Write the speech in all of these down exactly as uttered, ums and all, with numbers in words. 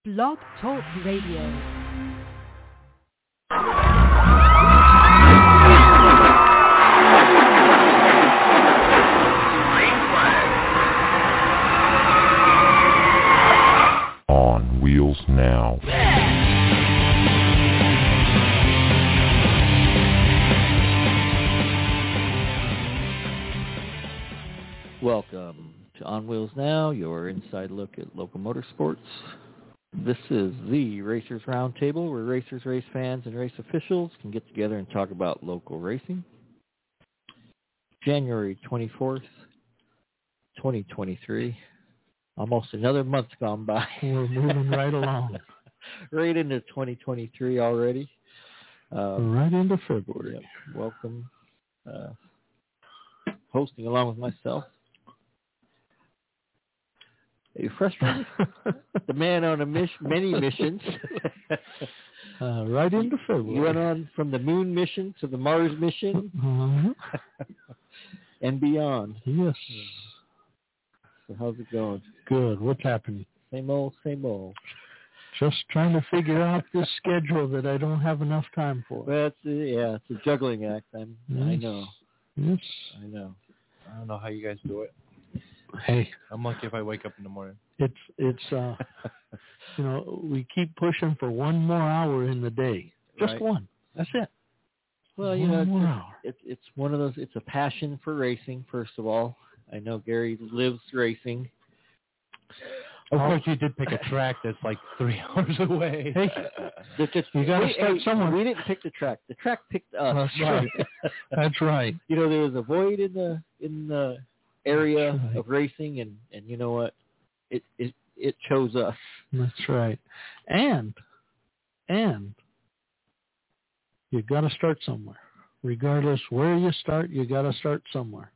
Blog Talk Radio. On Wheels Now. Welcome to On Wheels Now, your inside look at local motorsports. This is the Racers Roundtable, where racers, race fans, and race officials can get together and talk about local racing. January twenty-fourth, twenty twenty-three. Almost another month gone by. We're moving right along. Right into twenty twenty-three already. Um, right into February. Yep. Welcome. Uh, hosting along with myself. Are you frustrated? The man on a miss- many missions. uh, right into February. You went on from the moon mission to the Mars mission uh-huh. and beyond. Yes. So how's it going? Good. What's happening? Same old, same old. Just trying to figure out this schedule that I don't have enough time for. Well, it's a, yeah, it's a juggling act. I'm, yes. I know. Yes. I know. I don't know how you guys do it. Hey, I'm lucky if I wake up in the morning. It's it's uh, you know, we keep pushing for one more hour in the day. Just right. one. That's it. Well, one you know, more it's, it's it's one of those. It's a passion for racing. First of all, I know Gary lives racing. Of course, you did pick a track that's like three hours away. Hey, just, just, you got to we, start hey, somewhere. We didn't pick the track. The track picked us. That's right. That's right. You know, there was a void in the in the area right. of racing, and, and you know what? It it it chose us. That's right. And and you got to start somewhere. Regardless where you start, you got to start somewhere.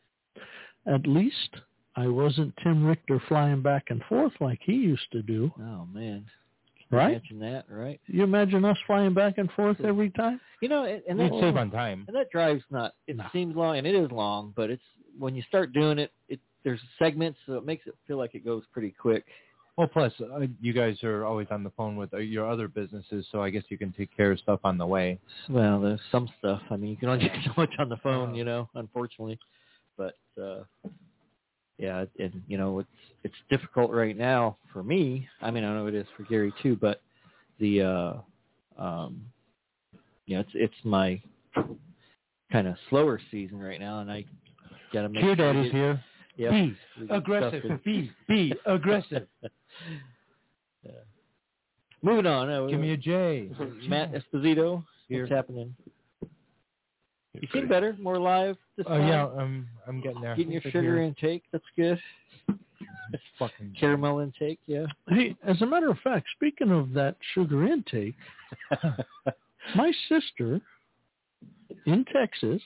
At least I wasn't Tim Richter flying back and forth like he used to do. Oh, man. Can right? you imagine that, right? You imagine us flying back and forth every time? You know, and, and You'd that, save on time. And that drive's not, it no. seems long, and it is long, but it's when you start doing it, it there's segments, so it makes it feel like it goes pretty quick. Well, plus, uh, you guys are always on the phone with uh, your other businesses, so I guess you can take care of stuff on the way. Well, there's some stuff. I mean, you can only do so much on the phone, you know, unfortunately. But, uh, yeah, and, you know, it's it's difficult right now for me. I mean, I know it is for Gary, too, but the, uh, um, you know, it's, it's my kind of slower season right now, and I got to make Cheer sure Daddy's here. Yep. Be aggressive. Stuff Be, be aggressive. yeah. Moving on. Uh, Give me a J. Matt Esposito. Here. What's happening? You seem better, more alive this Oh, time. yeah, I'm, I'm getting there. Getting your Good sugar here. intake. That's good. It's fucking Caramel intake, yeah. Hey, as a matter of fact, speaking of that sugar intake, my sister in Texas,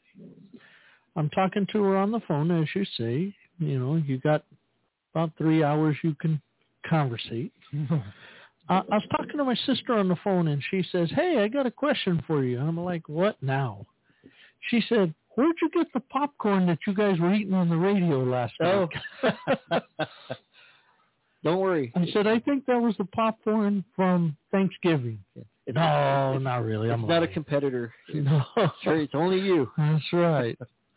I'm talking to her on the phone, as you say. You know, you got about three hours you can conversate. uh, I was talking to my sister on the phone, and she says, hey, I got a question for you. I'm like, what now? She said, where'd you get the popcorn that you guys were eating on the radio last Oh. night? Don't worry. I said, I think that was the popcorn from Thanksgiving. It's, No, it's, not really. I'm It's not a lying. competitor. No. Sure, it's only you. That's right.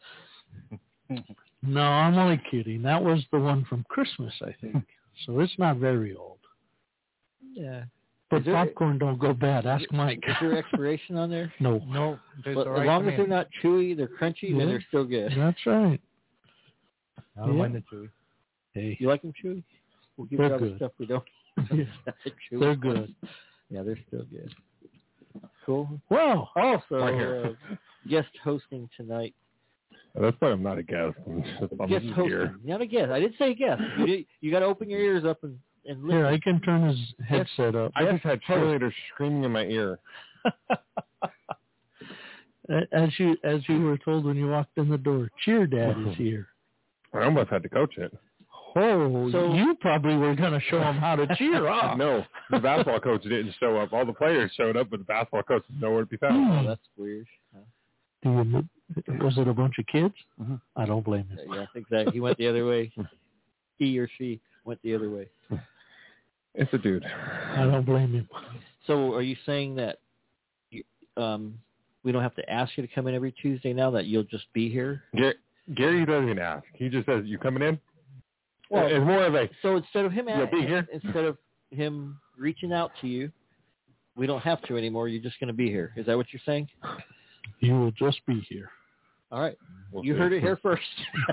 No, I'm only kidding. That was the one from Christmas, I think. So it's not very old. Yeah. But Is there- popcorn don't go bad. Ask Mike. Is there expiration on there? No. No, there's But the as right long as command. they're not chewy, they're crunchy, Yeah. then they're still good. That's right. I don't Yeah. mind the chewy. Hey, You like them chewy? We'll give They're you all the good. stuff we don't. Yeah. chewy. they're good. Yeah, they're still good. Cool. Well, Also, Right here. uh, guest hosting tonight. That's why I'm not a guest. I'm just, I'm Guest just hosting. here. Not a guest. I did say guest. You, did, you got to open your ears up and, and listen. here, I can turn his headset up. I just had cheerleaders screaming in my ear. As you as you were told when you walked in the door, Cheer Dad is here. I almost had to coach it. Oh, So- you probably were going to show him how to cheer up. No, the basketball coach didn't show up. All the players showed up, but the basketball coach was nowhere to be Oh, found. that's weird. Huh? Do you, was it a bunch of kids? Mhm. I don't blame you. Yeah, exactly. He went the other way. He or she went the other way. It's a dude. I don't blame him. So are you saying that you, um, we don't have to ask you to come in every Tuesday now, that you'll just be here? Gary, Gary doesn't even ask. He just says, "You coming in?" Well, it's more of a. So instead of him You'll be here? instead of him reaching out to you, we don't have to anymore. You're just going to be here. Is that what you're saying? You will just be here. All right. We'll you see. heard it here first.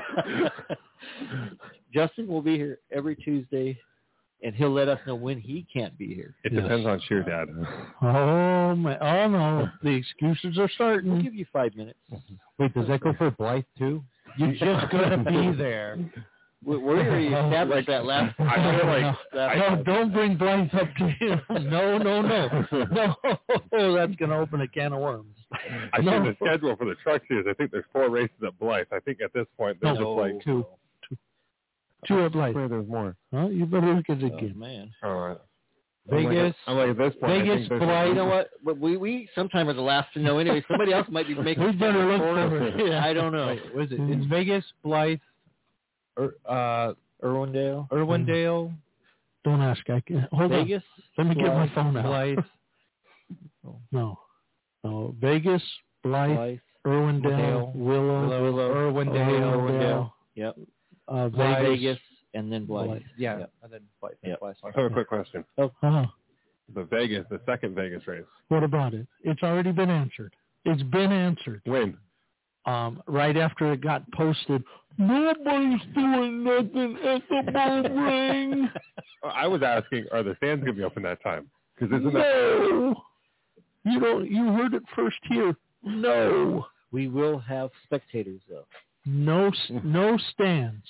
Justin will be here every Tuesday, and he'll let us know when he can't be here. It Yes. depends on Sheer Dad. Oh, my, oh no. The excuses are We'll starting. give you five minutes. Wait, does that go for Blythe too? You're just gonna be there. We, we already established that last. I feel like last No, time. don't bring Blythe up to him. No, no, no. No, that's going to open a can of worms. I No. think the schedule for the truck series, I think there's four races at Blythe. I think at this point there's No, just like two. Two, two at Blythe. Where there's more. Huh? You better look at it Oh, again. man. All right. Vegas, I'm like, at this point, I Vegas, think there's Blythe. You know what? But we we sometimes are the last to know anyway. Somebody else might be making. We better look for it. Yeah, I don't know. Wait, what is it? It's Vegas, Blythe, er, uh, Irwindale, Irwindale, Don't ask. I can, hold Vegas. on. Let me get my Blythe, phone out. Blythe. No. No. Vegas, Blythe, Blythe, Irwindale, Dale, Willow, Willow, Irwindale, Irwindale. Yep. uh, Blythe, Vegas. Vegas, and then Blythe. Blythe. Yeah, Yep. and then Blythe. Yep. Blythe. I have a quick question. Uh-huh. The Vegas, the second Vegas race. What about it? It's already been answered. It's been answered. When? Um, right after it got posted, nobody's doing nothing at the bull ring. I was asking, are the stands going to be open that time? Because isn't that No. You don't. You heard it first here. No. We will have spectators though. No. s- No stands.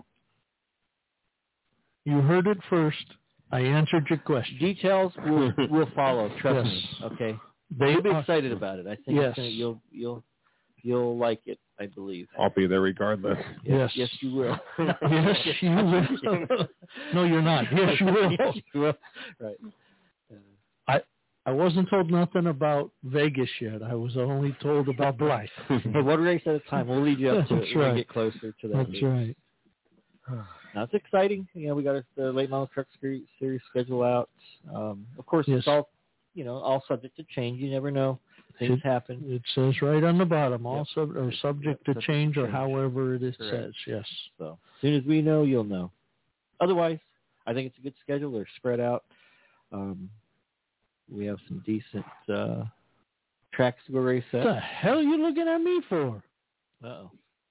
You heard it first. I answered your question. Details will will follow. Trust Yes. me. Okay. They You'll be are- excited about it. I think Yes. it's gonna, you'll you'll you'll like it. I believe. I'll be there regardless. Yes. Yes, you will. Yes, you will. No, you're not. Yes, you will. Yes, you will. Right. Uh, I wasn't told nothing about Vegas yet. I was only told about Blythe. hey, one race at a time. We'll lead you up to That's it when right. we get closer to that. That's date. right. Now, it's exciting. You know, we got the late model truck series series schedule out. Um, of course, Yes. it's all, you know, all subject to change. You never know. Things It- happen. It says right on the bottom, all Yep. sub, or subject to Subject to change, or change. however it is Correct. says. Yes. So as soon as we know, you'll know. Otherwise, I think it's a good schedule. They're spread out. Um, we have some decent uh, tracks to go race What at. the hell you looking at me for? Uh-oh.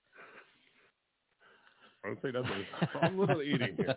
I would say that's a strong little eating here.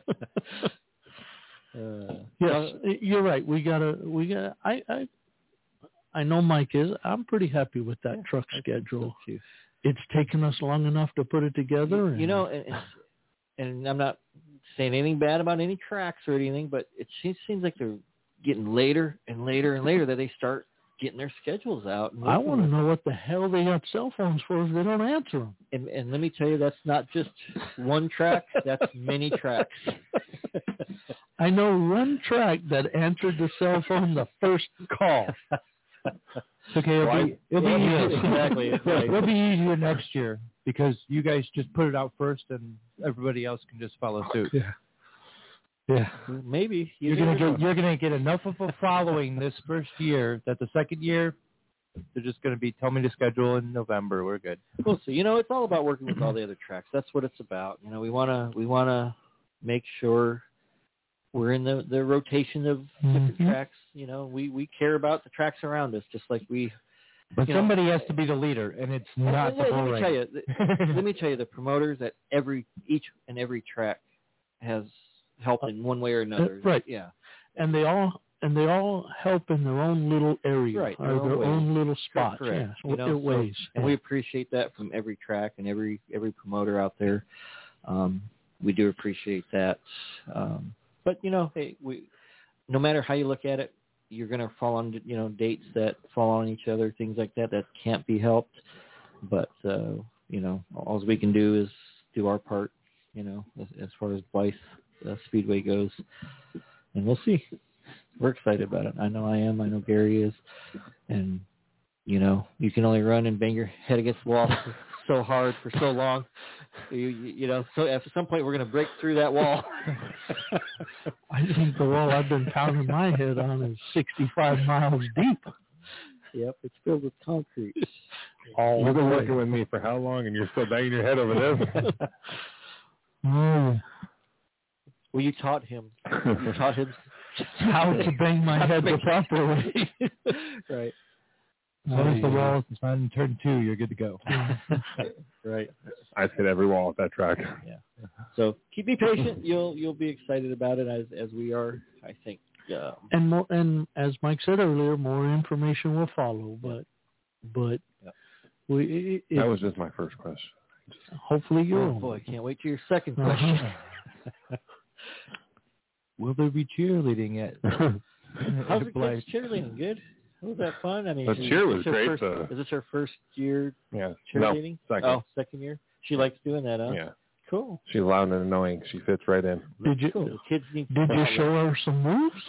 Uh, Yes, you're right. We gotta. We got. I. I. I know Mike is. I'm pretty happy with that Yeah, truck I think schedule. so, too. It's taken us long enough to put it together. And You know, and, it's- and I'm not saying anything bad about any tracks or anything, but it seems, seems like they're getting later and later and later that they start getting their schedules out. And I working want to with know what the hell they got cell phones for if they don't answer them. And, and let me tell you, that's not just one track. That's many tracks. I know one track that answered the cell phone the first call. It's okay. It'll be, it'll be Yeah, easier. exactly. It's like- It'll be easier next year because you guys just put it out first, and everybody else can just follow suit. Yeah. Yeah. Maybe. You You're gonna never get know. you're gonna get enough of a following this first year that the second year they're just gonna be tell me to schedule in November. We're good. We'll see. You know, it's all about working with all the other tracks. That's what it's about. You know, we wanna we wanna make sure we're in the, the rotation of different Mhm. tracks. You know, we, we care about the tracks around us, just like we. But You know- somebody has to be the leader, and it's not the let, bull let me ring. tell you. th- let me tell you, the promoters at every each and every track has helped in one way or another. right. Yeah. And they all and they all help in their own little area, Right, or their own their ways. own little Correct, spots. correct. Yeah, You know, it ways. And we appreciate that from every track and every every promoter out there. Um, we do appreciate that. Um, but you know, hey, we no matter how you look at it, you're going to fall on you know dates that fall on each other, things like that that can't be helped. But uh, you know, all we can do is do our part. You know, as, as far as Blythe uh, Speedway goes, and we'll see. We're excited about it. I know I am. I know Gary is, and you know, you can only run and bang your head against the wall so hard for so long. You, you, you know, so at some point we're going to break through that wall. I think the wall I've been pounding my head on is sixty-five miles deep. Yep, it's filled with concrete. All You've the been way. working with me for how long, and you're still banging your head over this? Oh, Well, you taught him. You taught him how to bang my head the proper way. Right. As long as the wall is not in turn two, you're good to go. Right. I've hit every wall at that track. So keep me patient. You'll you'll be excited about it as as we are. I think. Um, And more, and as Mike said earlier, more information will follow. But, but Yep. we it, That was just my first question. hopefully you'll. oh boy, I can't wait to your second question. Uh-huh. Will there be cheerleading at? How's at it Blythe? kids cheerleading? Good. Was that fun? I mean, The is- cheer is was this her great, First, uh, is this her first year Yeah. cheerleading? No, second. Oh, second year. She likes doing that, huh? Yeah. Cool. She's loud and annoying. She fits right in. Did you Cool. The kids need. did you show her some moves?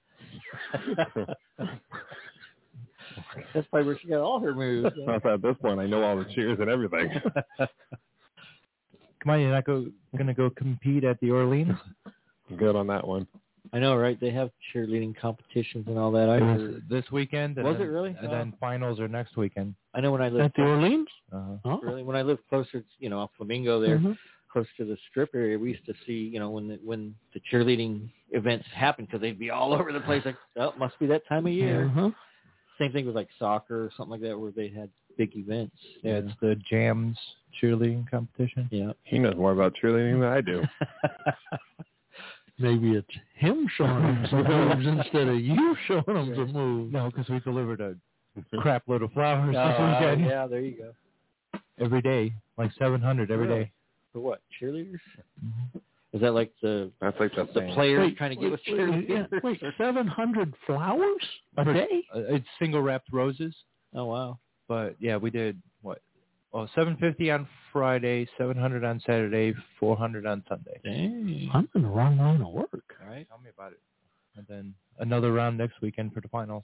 That's probably where she got all her moves. Not at this point. I know all the cheers and everything. Come on, you're not go, gonna go compete at the Orleans? Good on that one. I know, right? They have cheerleading competitions and all that. I It heard. was this weekend. And Was then, it really? And Oh. then finals are next weekend. I know when I lived At the Orleans? Uh, Oh. really when I lived closer, you know, off Flamingo there, Mhm. close to the strip area, we used to see, you know, when the, when the cheerleading events happened because they'd be all over the place. Like, oh, it must be that time of year. Uh-huh. Same thing with like soccer or something like that, where they had big events. yeah, it's the Jams cheerleading competition. Yeah. He knows more about cheerleading than I do. Maybe it's him showing him some moves instead of you showing him some moves. No, because we delivered a crap load of flowers Oh, this weekend. yeah, there you go. Every day, like seven hundred every Really? day. For what? Cheerleaders? Is that like the That's like the the thing. players Wait, trying to get with wait, wait, yeah, cheerleaders? wait, seven hundred flowers a For- day? Uh, it's single wrapped roses, Oh wow. but yeah, we did what? Oh, seven fifty on Friday, seven hundred on Saturday, four hundred on Sunday. Dang. I'm in the wrong line of work. All right. Tell me about it. And then another round next weekend for the finals.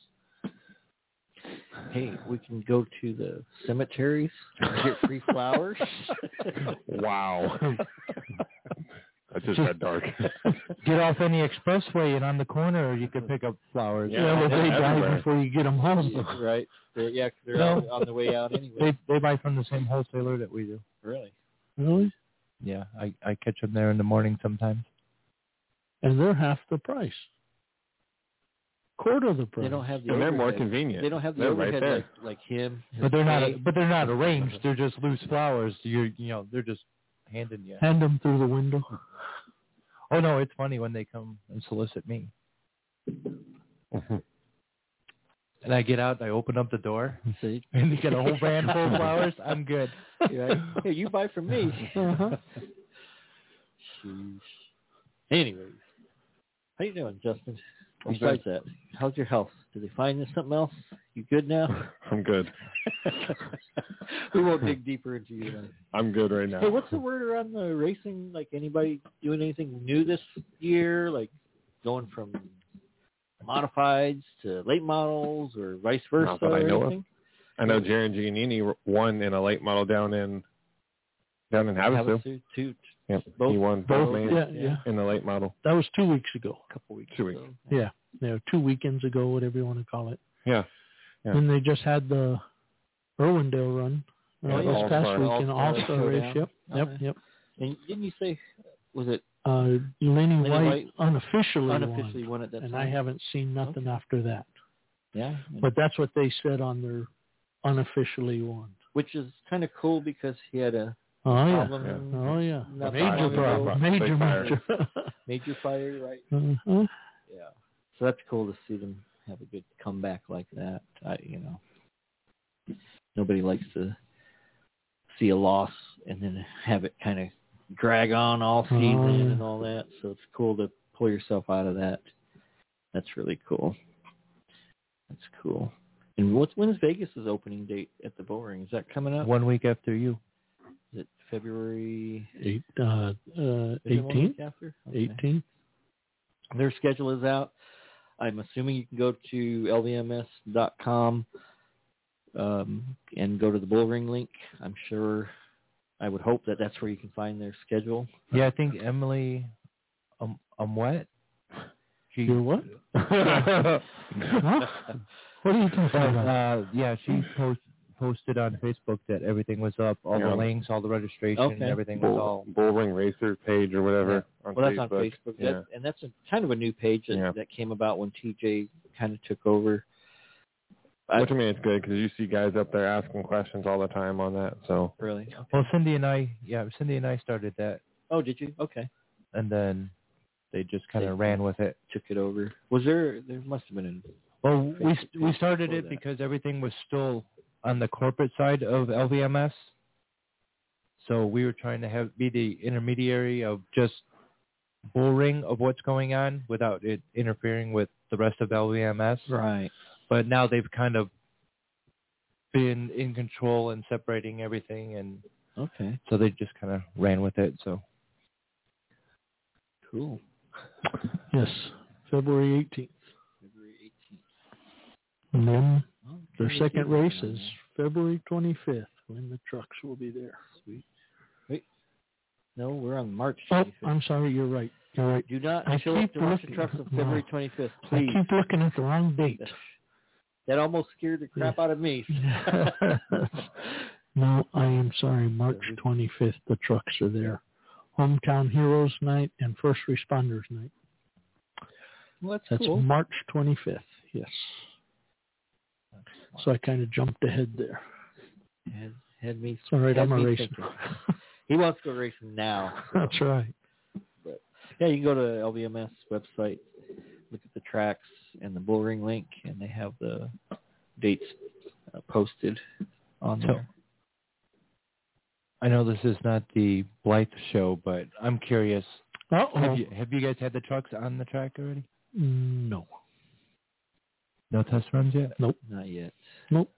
Hey, we can go to the cemeteries and get free flowers. Wow. That just got dark. Get off any expressway and on the corner you can pick up flowers. Yeah, Yeah, but they yeah, die everywhere. before you get them home. Right. They're, yeah, 'cause they're No. on, on the way out anyway. They they buy from the same wholesaler that we do. Really? Really? Yeah, I I catch them there in the morning sometimes. And they're half the price. Quarter of the price. They don't have the And they're more overhead. convenient. They don't have the They're right overhead there. like, like him. his But they're not pay. but they're not arranged. They're just loose flowers. You're you know they're just handing you. Hand them through the window. Oh no, it's funny when they come and solicit me. And I get out, I open up the door, See? and they get a whole van full of flowers. I'm good. You're like, hey, you buy from me. Uh-huh. Sheesh. Anyways, how you doing, Justin? I'm Besides that, how's your health? Did they find something else? You good now? I'm good. We won't dig deeper into you then. I'm good right now. Hey, what's the word around the racing? Like anybody doing anything new this year? Like going from modifieds to late models or vice versa? Not that I or know of. anything? I know Jaron Giannini won in a late model down in down in Havasu. Havasu, two, Yep. both- He won both, both mains Yeah, yeah. in the late model. That was two weeks ago. a couple weeks Two weeks. ago. Yeah. Yeah, two weekends ago, whatever you want to call it. Yeah. Yeah. And they just had the Irwindale run uh, Yeah, this All-Star. past weekend, All-Star All-Star race. Showdown. Yep, yep, Okay. yep. And didn't you say, was it Uh, Lenny Lenny White, White unofficially, unofficially won, won at that and time? I haven't seen nothing after that. Yeah. But that's what they said on their unofficially won. Which is kind of cool because he had a Oh yeah, problem. oh yeah, Not major long ago. problem, Big major, fire. major. Major fire, right? uh-huh. Yeah. So that's cool to see them have a good comeback like that. I, you know, nobody likes to see a loss and then have it kind of drag on all season Oh, yeah. and all that. So it's cool to pull yourself out of that. That's really cool. That's cool. And what's when's Vegas's opening date at the Bullring? Is that coming up? One week after you. Is it February Eight, uh, uh, is it one eighteen, week after? Okay. eighteen. Their schedule is out. I'm assuming you can go to L V M S dot com um, and go to the Bullring link. I'm sure I would hope that that's where you can find their schedule. Yeah, I think Emily, um, um what? She, You're what? Huh? What are you talking but, about? uh, yeah, she post, posted on Facebook that everything was up, all Yeah. the links, all the registration, Okay. everything was Bull, all. Bullring Racers page or whatever on Well, that's Facebook. on Facebook, Yeah. that, and that's a, kind of a new page that, Yeah. that came about when T J kind of took over. I, Which I mean, it's good because you see guys up there asking questions all the time on that. So really? Well, Cindy and I, yeah, Cindy and I started that, Oh, did you? Okay, and then they just kind They- of ran with it. took it over. Was there? There must have been an. Well, we Facebook we page started before it that. because everything was still on the corporate side of L V M S. So we were trying to have be the intermediary of just bullring of what's going on without it interfering with the rest of L V M S. Right. But now they've kind of been in control and separating everything, and Okay. so they just kind of ran with it. So Cool. Yes, February eighteenth. February eighteenth. And then Oh, their okay, second see that race on is there. February twenty-fifth when the trucks will be there. Sweet. Wait. No, we're on March Oh, twenty-fifth. I'm sorry. You're right. You're right. Do not I show up keep to watch the looking- trucks on no. February twenty-fifth, I please. keep looking at the wrong date. That almost scared the crap out of me. No, I am sorry. March twenty-fifth, the trucks are there. Hometown Heroes Night and First Responders Night. Well, that's, That's cool. March twenty-fifth, yes. So I kind of jumped ahead there. Had, had me. It's all right, had I'm a me racer. thinking. He wants to go racing now. so. That's right. Yeah, you can go to L V M S website, look at the tracks and the bull ring link, and they have the dates uh, posted on So- there. I know this is not the Blythe show, but I'm curious. Uh-oh. Have you have you guys had the trucks on the track already? No. No test runs yet? Not yet. Nope.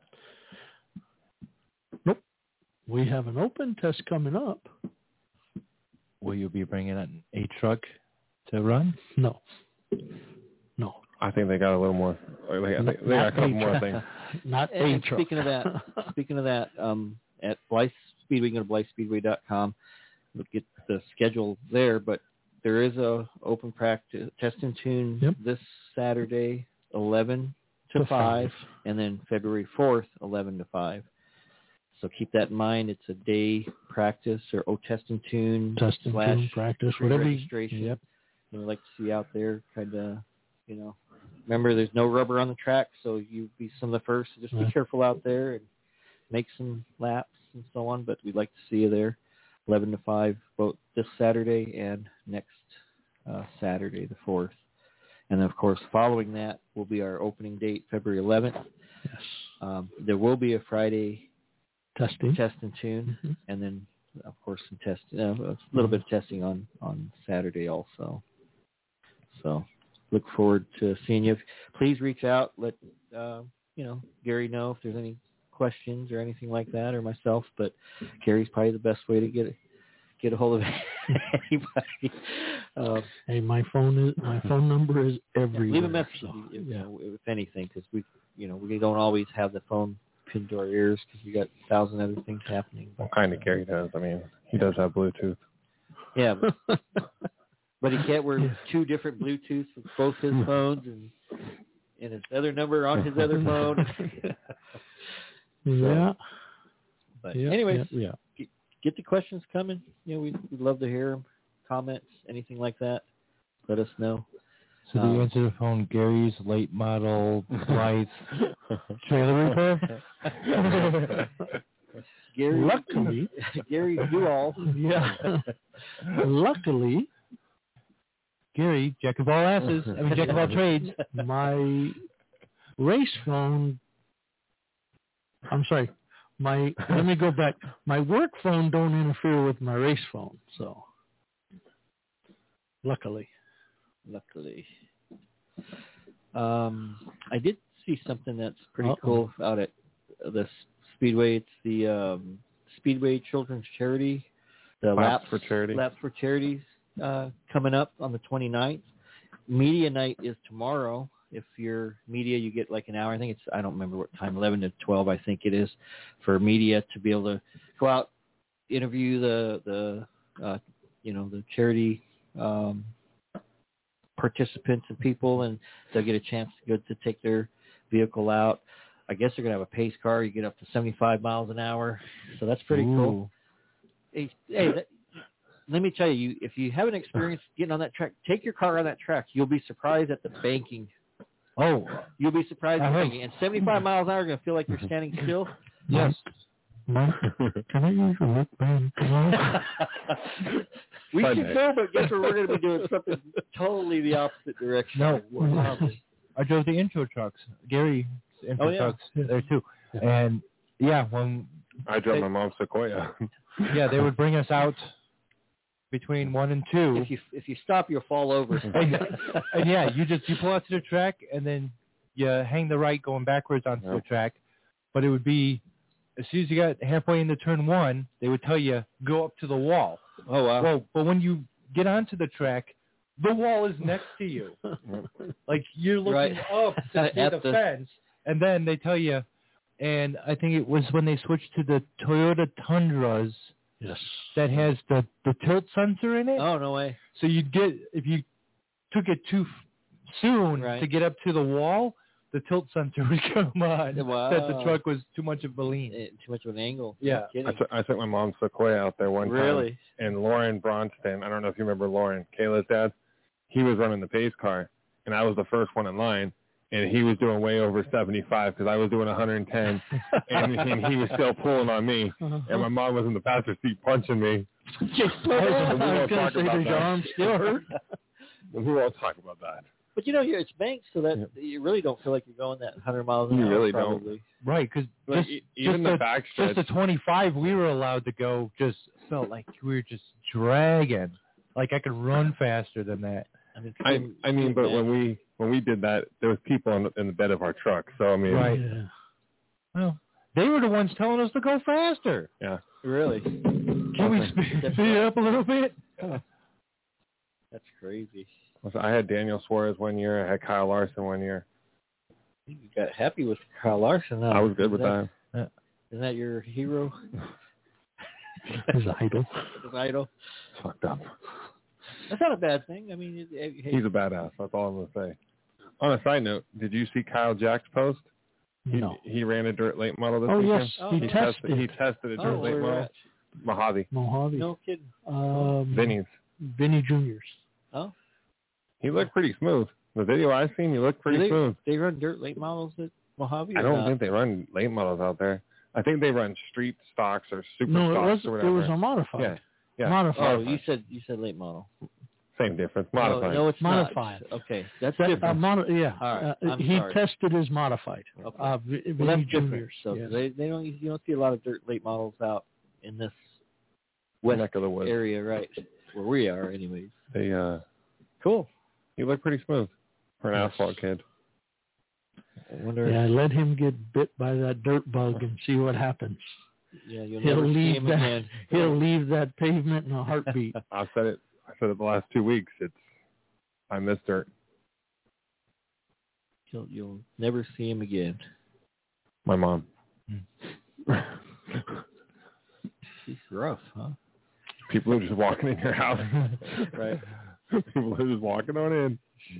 Nope. We have an open test coming up. Will you be bringing in a truck to run? No. No. I think they got a little more. They got, they got a Not couple a more truck. things. Not a And truck. speaking of that, speaking of that, um, at Blythe Speedway, you can go to blythe speedway dot com. Look at the schedule there, but there is a open practice test and tune Yep. this Saturday, eleven to, To five, five. and then February fourth, eleven to five. So keep that in mind. It's a day practice or oh, test and tune Test and slash tune practice, whatever you, registration. yep. You know, like to see out there, kind of, you know. Remember, there's no rubber on the track, so you be some of the first. Just be Yeah. careful out there and make some laps and so on. But we'd like to see you there, eleven to five, both this Saturday and next uh, Saturday, the fourth. And then, of course, following that will be our opening date, February eleventh. Yes. Um, there will be a Friday Testing. test and tune, Mhm. and then, of course, some test, uh, a little bit of testing on, on Saturday also. So look forward to seeing you. Please reach out. Let uh, you know Gary know if there's any questions or anything like that, or myself. But Gary's probably the best way to get it, get a hold of anybody. Um, Hey, my phone is my phone number is yeah, everywhere. leave a message so, if, if, yeah. you know, if anything, because we, you know, we don't always have the phone pinned to our ears because we got a thousand other things happening. Well, kind of Gary does. I mean, he does have Bluetooth. Yeah, but, but he can't wear two different Bluetooths with both his phones and and his other number on his other phone. Yeah. But yeah, anyways, yeah, yeah. get the questions coming. You know, we'd, we'd love to hear them, comments, anything like that. Let us know. So Um, the answer to the phone, Gary's late model Blythe trailer repair. Gary, Luckily, Gary do-all. yeah. Luckily, Gary, jack of all asses. I mean, jack of all trades. my race phone. I'm sorry. My let me go back. My work phone don't interfere with my race phone, so luckily. Luckily. Um, I did see something that's pretty Uh-oh. cool out at the Speedway. It's the um, Speedway Children's Charity. The Laps Laps for Charity. Laps for Charities uh, coming up on the twenty-ninth. Media night is tomorrow. If you're media, you get like an hour. I think it's, I don't remember what time, eleven to twelve, I think it is, for media to be able to go out interview the the uh, you know the charity um, participants and people, and they'll get a chance to go to take their vehicle out. I guess they're gonna have a pace car. You get up to seventy-five miles an hour, so that's pretty Ooh. cool. Hey, hey that, let me tell you, if you haven't experienced getting on that track, take your car on that track. You'll be surprised at the banking. Oh, You'll be surprised at I the have- banking. And seventy-five miles an hour, you're going to feel like you're standing still. yes. Mike, can I use your wristband tomorrow? We Fun should day. go, but guess what? We're going to be doing something totally the opposite direction. No. Probably. I drove the intro trucks. Gary's intro Oh, yeah. trucks there too. And yeah, when I drove my mom's Sequoia. yeah, they would bring us out between one and two. If you if you stop, you'll fall over. and, and yeah, you just you pull out to the track and then you hang the right going backwards onto Yep. the track. But it would be as soon as you got halfway into turn one, they would tell you go up to the wall. Oh wow! Well, but when you get onto the track, the wall is next to you. Like you're looking Right. up to see At the the- fence, and then they tell you. And I think it was when they switched to the Toyota Tundras Yes. that has the, the tilt sensor in it. Oh no way! So you'd get, if you took it too f- soon Right. to get up to the wall, the tilt sensor would come on. Wow. That the truck was too much of a lean. Eh, Too much of an angle. Yeah. No kidding. I, t- I took my mom's Sequoia out there one time. Really? And Lauren Bronston, I don't know if you remember Lauren, Kayla's dad, he was running the pace car, and I was the first one in line, and he was doing way over seventy-five because I was doing one hundred ten, and, and he was still pulling on me, and my mom was in the passenger seat punching me. Just we I was won't going to talk say, about does your that. arm still hurt? And we won't talk about that. But you know, you're, it's banked, so that Yep. you really don't feel like you're going that one hundred miles an You hour. really don't. probably. Right, because But just, e- even just the the, backstretch, just the twenty-five we were allowed to go just felt like we were just dragging. Like I could run faster than that. I mean, I, people- I mean, but man. when we when we did that, there was people in the, in the bed of our truck. So I mean, Right. Yeah. Well, they were the ones telling us to go faster. yeah. really, Can we speed, speed it up a little bit? that's crazy. So I had Daniel Suarez one year. I had Kyle Larson one year. You got happy with Kyle Larson. Huh? I was good Is with that. that. Isn't that your hero? His idol. His idol? It's fucked up. That's not a bad thing. I mean, it, it, hey, He's a badass. That's all I'm gonna say. On a side note, did you see Kyle Jack's post? He, No. he ran a dirt late model this Oh, weekend. yes. Oh, He he tested. He tested a dirt oh, late where model. at? Mojave. Mojave. No kidding. Um, Vinny's. Vinny Juniors. Oh, He looked pretty smooth. The video I seen, he looked pretty do they, smooth. they run dirt late models at Mojave? I or don't not? think they run late models out there. I think they run street stocks or super No, it stocks was or it whatever. was a modified. Yeah. Yeah. Modified. Oh, you said you said late model. Same difference. No, Modified. no, it's Modified. not. Okay, that's That, different. uh, modi- yeah. All right, Uh, I'm he sorry. tested as modified. Okay. Uh, V- Well, Vinny that's different. Juniors. So yes. they they don't you don't see a lot of dirt late models out in this west Neck of the woods. area, right? Where we are, anyways. They uh, Cool. he looked pretty smooth for an Yes. asphalt kid. I wonder. Yeah, let him get bit by that dirt bug and see what happens. Yeah, you'll He'll never see leave him that. again. He'll leave that pavement in a heartbeat. I've said it. I said it the last two weeks. It's I miss dirt. You'll, you'll never see him again. My mom. He's rough, huh? People are just walking in your house. Right. People are just walking on in.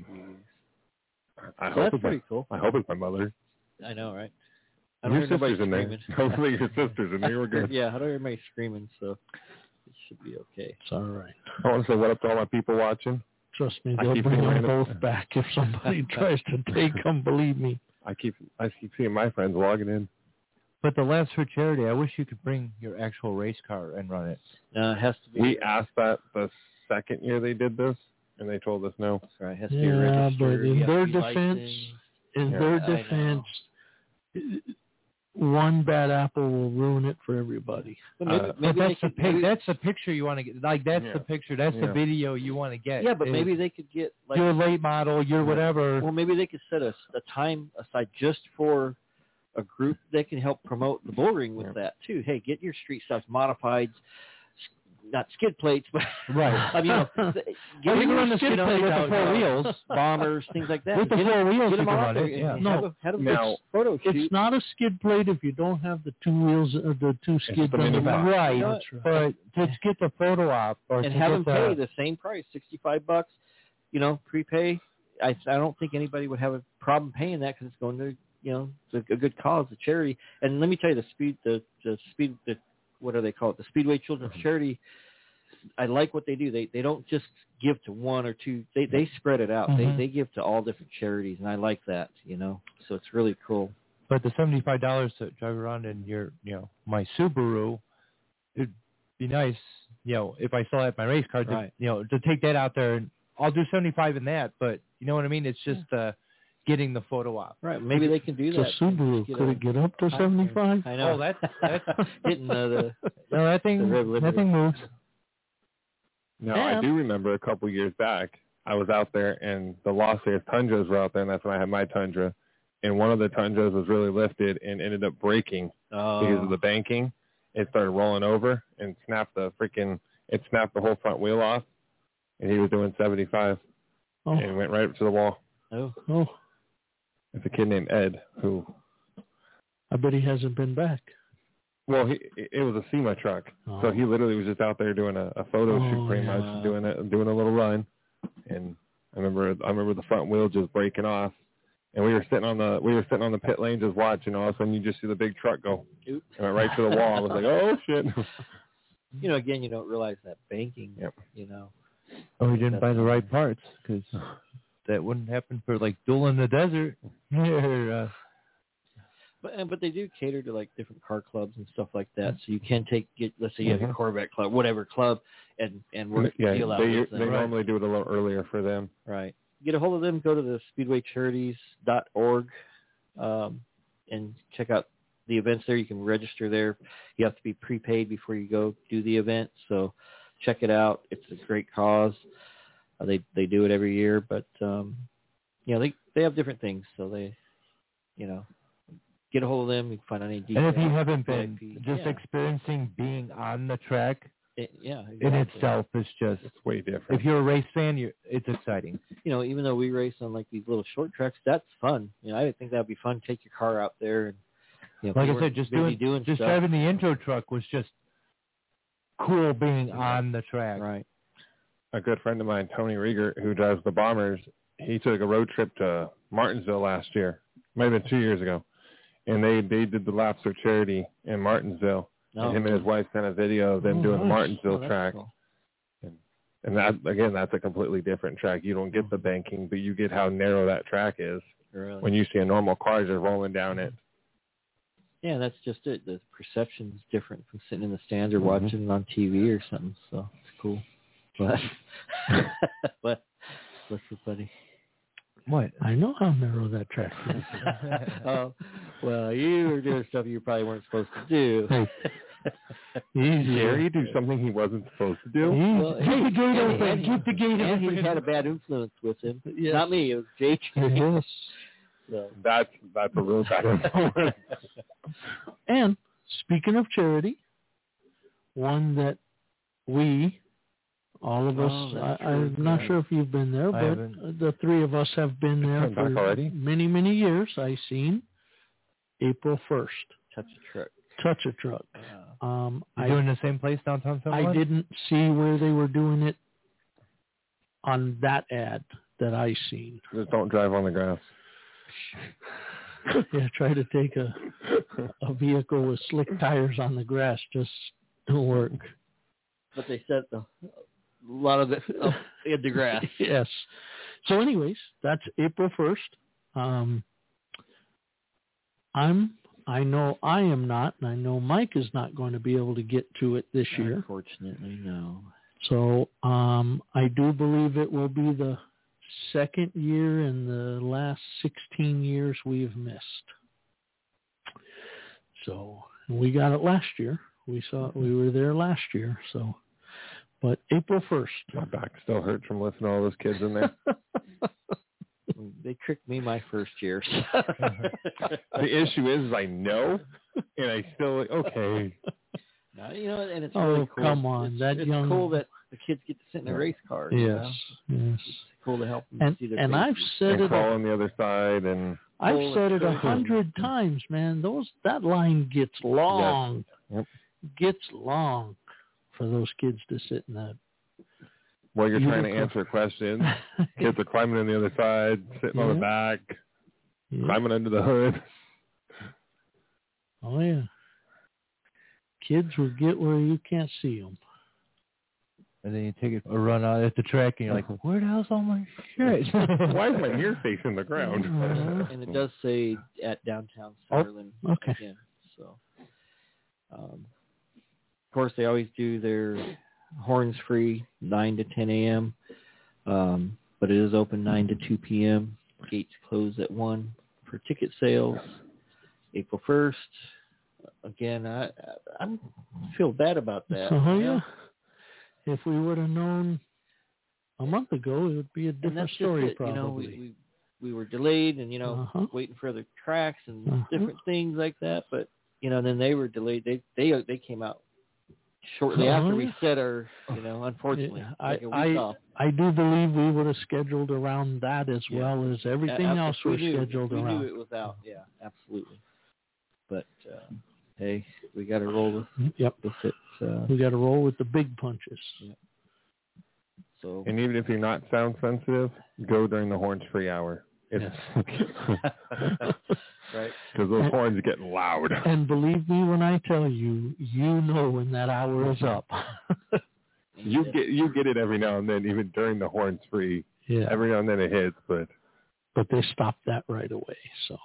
I Well, hope that's it's my, pretty cool. I hope it's my mother. I know, right? I Your don't hear nobody sister's in there. screaming. Hopefully your sister's in there. We're good. Yeah, I don't hear anybody screaming, so it should be okay. It's all right. I want to say what up to all my people watching. Trust me, I they'll keep bring seeing them random- both back if somebody tries to take them. Believe me. I keep I keep seeing my friends logging in. But the Labs for Charity, I wish you could bring your actual race car and run it. No, it has to be. We asked that the second year they did this, and they told us no. That's right. It has to be Yeah, registered. but in you have to their be defense, licensed. In Yeah, their I know. defense, one bad apple will ruin it for everybody. But maybe, Uh, But maybe they that's the could. pic- maybe- that's the picture you want to get. Like that's Yeah. the picture. That's Yeah. the video you want to get. yeah, but is maybe they could get like. your late model, your whatever. Well, maybe they could set a, a time aside just for a group that can help promote the bull ring with Yeah. that too. Hey, get your street stocks modifieds, not skid plates, but Right. I mean, you know, th- Well, you can run the skid skid plate with the out, four you know, wheels. bombers, things like that. With the Get four them- wheels, get you them can out run there it. and Yeah. have No, a, have a now- photo shoot. It's not a skid plate if you don't have the two wheels, uh, the two skids the on the mini back. box. Right, That's right. but to get the photo op or and to have get them pay the, the same price, sixty-five bucks, you know, prepay. I I don't think anybody would have a problem paying that because it's going to, you know, it's a, a good cause, a charity. And let me tell you, the speed, the the speed, the what do they call it? The Speedway Children's Charity. I like what they do. They they don't just give to one or two. They they spread it out. Mhm. They they give to all different charities, and I like that. You know, so it's really cool. but the seventy-five dollars to drive around in your, you know, my Subaru, it'd be nice, you know, if I still had my race car, to, Right. you know, to take that out there, and I'll do seventy-five in that, but you know what I mean? It's just uh, getting the photo op. Right? Maybe they can do It's a that. Subaru. Get Could a- it get up to I- seventy-five? I know. Oh, that's, that's hitting uh, the no, that thing, The Rev Liberty. that thing moves. No, I And- do remember a couple years back, I was out there and the Los Angeles Tundras were out there, and that's when I had my Tundra. And one of the Tundras was really lifted and ended up breaking oh, because of the banking. It started rolling over and snapped the freaking, it snapped the whole front wheel off. And he was doing seventy-five Oh, and went right up to the wall. oh. oh, It's a kid named Ed who, I bet he hasn't been back. well, he, it was a SEMA truck. Oh. So he literally was just out there doing a, a photo Oh, shoot pretty yeah. much, doing a, doing a little run. And I remember, I remember the front wheel just breaking off. And we were sitting on the we were sitting on the pit lane just watching. All of a sudden, you just see the big truck go Oop. and went right to the wall. I was like, "Oh shit!" You know, again, you don't realize that banking. Yep. You know. Oh, we didn't buy the right parts because that wouldn't happen for like Duel in the Desert. Or, uh, But and- but they do cater to like different car clubs and stuff like that. So you can take get let's say you have your Corvette club, whatever club, and and work the yeah, deal out they with them. they right. normally do it a little earlier for them. Right. Get a hold of them. Go to the speedway charities dot org um, and check out the events there. You can register there. You have to be prepaid before you go do the event. So check it out. It's a great cause. Uh, they they do it every year, but um, you know they they have different things. So they, you know, get a hold of them. You can find out any details. and if you haven't been, V I P. just yeah. experiencing being on the track It- yeah, in exactly. itself is just, It's way different. if you're a race fan, you're, it's exciting. You know, even though we race on like these little short tracks, that's fun. You know, I think that'd be fun. Take your car out there and, you know, Like we I were said, just busy doing, just stuff. driving the intro truck was just cool being on the track. Right. A good friend of mine, Tony Rieger, who drives the Bombers, he took a road trip to Martinsville last year, might have been two years ago, and they they did the laps for charity in Martinsville. No. And him and his wife sent a video of them Oh, doing the nice. Martinsville Oh, that's track. cool. And that, again, that's a completely different track. You don't get the banking, but you get how narrow that track is. Really. When you see a normal car just rolling down it. Yeah, that's just it. The perception's different from sitting in the stands or Mhm. watching it on T V or something. So it's cool. But but listen, buddy. What? I know how narrow that track is. Oh, well, you were doing stuff you probably weren't supposed to do. Easy. Gary do something he wasn't supposed to do? Well, Keep the gate and- open. and he- Keep the gate And he open. had a bad influence with him. Yes. Not me. It was Jake. Yes. So, That's that's a real bad influence. And speaking of charity, one that we, all of us, Oh, I, that's I'm true. not Yeah. sure if you've been there, I but haven't. the three of us have been there Come back for already? many, many years. I seen April first, touch a truck. Touch a Truck. Uh, Um, You I doing the same place downtown I Summerlin? didn't see where they were doing it on that ad that I seen. Just don't drive on the grass. Yeah, try to take a a vehicle with slick tires on the grass just don't work. but they set the, a lot of it up in the grass. Yes. So anyways, that's April first. Um, I'm, I know I am not, and I know Mike is not going to be able to get to it this year. Unfortunately, no. So um, I do believe it will be the second year in the last sixteen years we've missed. So we got it last year. We saw it, we were there last year. So, but April first. My back still hurts from lifting all those kids in there. They tricked me my first year. The issue is, is I know, and I still like, okay. Uh, you know, and it's Oh, really cool. come on, It's, that it's young- cool that the kids get to sit in a race car. You Yes, know? yes. It's cool to help them And see their and I've faces. said And it. crawl A, on the other side, and I've Oh, said it's it a really cool. hundred times, man. Those that line gets long. Yep. Gets long for those kids to sit in that. while you're trying to Beautiful. answer questions, kids are climbing on the other side, sitting on the Yeah. back, Yeah. climbing under the hood. Oh yeah. Kids will get where you can't see them. And then you take a run out at the track, and you're like, "Where the hell's all my shit?" Why is my ear facing the ground? And it does say at downtown Oh, Sutherland okay. again. So, um, of course, they always do their horns free nine to ten a.m. Um, but it is open nine to two p.m. Gates close at one for ticket sales. April first. Again, I I feel bad about that. Oh you yeah. know? If we would have known a month ago, it would be a And different that's just story, it. probably. You know, we, we we were delayed, and you know, Uh-huh. waiting for other tracks and Uh-huh. different things like that. But you know, then they were delayed. They they they came out shortly Uh-huh. after we set our. You know, unfortunately, Yeah, like I- a week I- off. I do believe we would have scheduled around that as Yeah. well as everything Uh, else if we was knew, scheduled if we around. knew it was out. Yeah, absolutely. But uh, hey, we got to roll with Yep. with it. Uh, We got to roll with the big punches. so And even if you're not sound sensitive, go during the horns free hour. It's right. because those horns get loud. And believe me when I tell you, you know when that hour is up. You get you get it every now and then, even during the horns free. Yeah. Every now and then it hits, but But they stopped that right away. So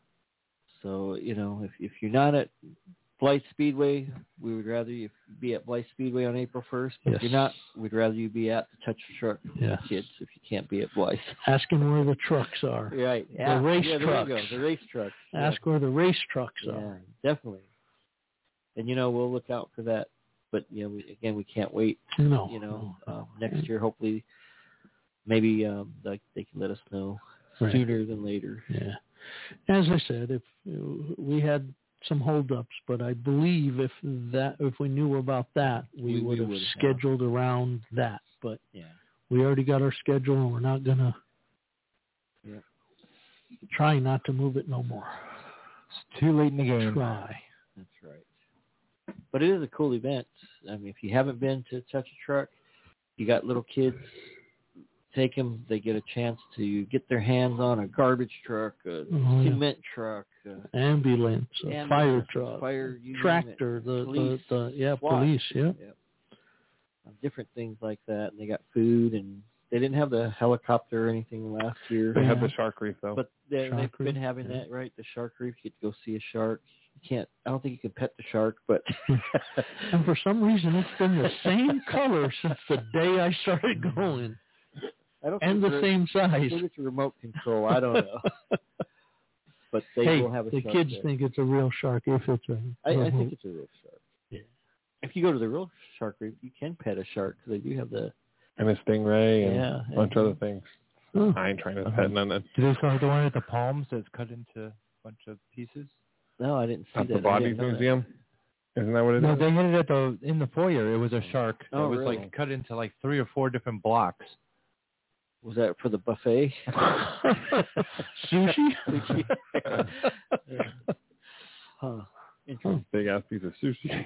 So, you know, if if you're not at Blythe Speedway, we would rather you be at Blythe Speedway on April first. But if Yes. you're not, we'd rather you be at the Touch the Truck Yes. kids if you can't be at Blythe. asking where the trucks are. Right. The Yeah. race yeah, there you go. trucks. The race trucks. Ask where the race trucks yeah. are. yeah, definitely. And, you know, we'll look out for that. But, you know, we, again, we can't wait. No. You know, no. um, next year, hopefully, maybe um, like they can let us know Right. sooner than later. Yeah. As I said, if uh, we had some holdups, but I believe if that if we knew about that, we, We- we would have would have. scheduled around that. But Yeah. we already got our schedule, and we're not gonna Yeah. try not to move it no more. It's too late in the game. Try. That's right. But it is a cool event. I mean, if you haven't been to Touch a Truck, you got little kids, take them. They get a chance to get their hands on a garbage truck, a Oh, yeah. cement truck, a Ambulance, a ambulance, fire truck, fire, you name tractor, it, the, police, the the yeah, SWAT. police, yeah. Yep. Uh, different things like that. And they got food, and they didn't have the helicopter or anything last year. they have Yeah. the shark reef though. But they, Shark they've been reef, having yeah. that, right? The shark reef. You get to go see a shark. You can't. I don't think you can pet the shark, but And for some reason, it's been the same color since the day I started going, I don't and think the it's- same size. Maybe it's a remote control. I don't know. But they hey, will have a the shark kids there. think it's a real shark if it's a. I, I think it's a real shark. Yeah. If you go to the real shark reef, you can pet a shark because they do have the and a stingray and yeah. a bunch of other things. Oh. I ain't trying to Uh-huh. pet none of Do they still have the one at the Palms that's cut into a bunch of pieces? No, I didn't see at that. the I Bobby's didn't know that. Museum. Isn't that what it is? No, they had it at the in the foyer. It was a shark. Oh, it was really? like cut into like three or four different blocks. Was that for the buffet? Sushi? Sushi. Yeah. Huh. Interesting. Big ass piece of sushi.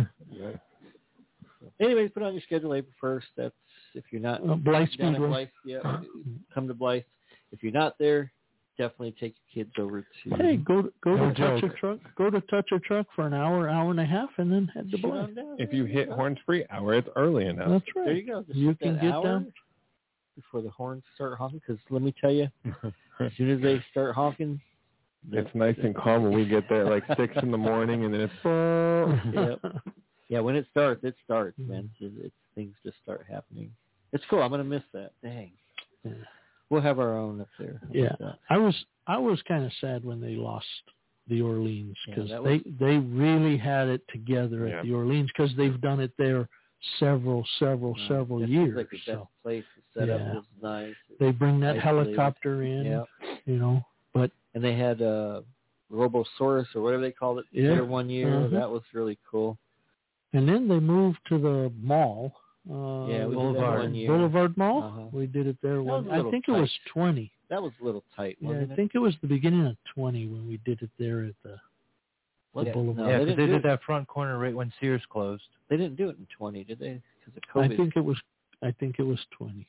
Anyways, put on your schedule April first. That's if you're not Uh, Blythe down at Speedway. Blythe, yeah, come to Blythe. If you're not there, definitely take your kids over to. Hey, go to, go No to Touch a joke. Truck. Go to Touch a Truck for an hour, hour and a half, and then head to Shoot Blythe. on down. If you hit horns free hour, it's early enough. That's right. There you go. Just You hit can that get hour down. before the horns start honking. Because let me tell you, as soon as they start honking, It's nice and calm when we get there at like six in the morning, and then it's full. Yep. Yeah, when it starts, it starts, man. It's, it's, things just start happening. It's cool. I'm gonna miss that. Dang. Yeah. We'll have our own up there. How about Yeah. that? I was I was kind of sad when they lost the Orleans Yeah, because that they was- they really had it together Yeah. at the Orleans because they've done it there several several Wow. several That years. seems like the best So place. The setup Yeah. was nice. they bring that Isolated. helicopter in, Yeah. you know. But And they had uh, Robosaurus or whatever they called it Yeah. there one year. Mhm. That was really cool. And then they moved to the mall. Uh, Yeah, we did that Boulevard. one year. Boulevard Mall. Uh-huh. We did it there. That One. was a I little think it tight. was twenty. That was a little tight, Yeah, wasn't I it? think it was the beginning of twenty when we did it there at the. Was the it? Boulevard. No, yeah, they 'cause didn't they do did it. that front corner right when Sears closed. They didn't do it in twenty, did they? Because of I COVID. think it was. I think it was twenty.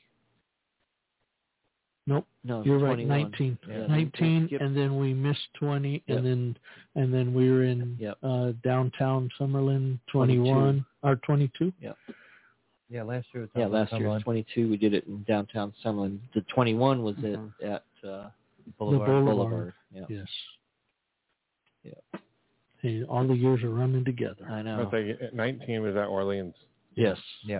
Nope, no, it was you're right. twenty-one. Nineteen. Yeah, they- Nineteen, they skipped- and then we missed twenty, Yep. and then and then we were in Yep. uh, downtown Summerlin, twenty-one or twenty-two. Yeah, last year. Was Yeah, down last in year was Summerlin. twenty-two. We did it in downtown Summerlin. The twenty-one was Mhm. at, at uh, Boulevard. Boulevard. Boulevard. Yeah. Yes. Yeah. Hey, all the years are running together. I I know. think nineteen was at Orleans. Yes. Yeah.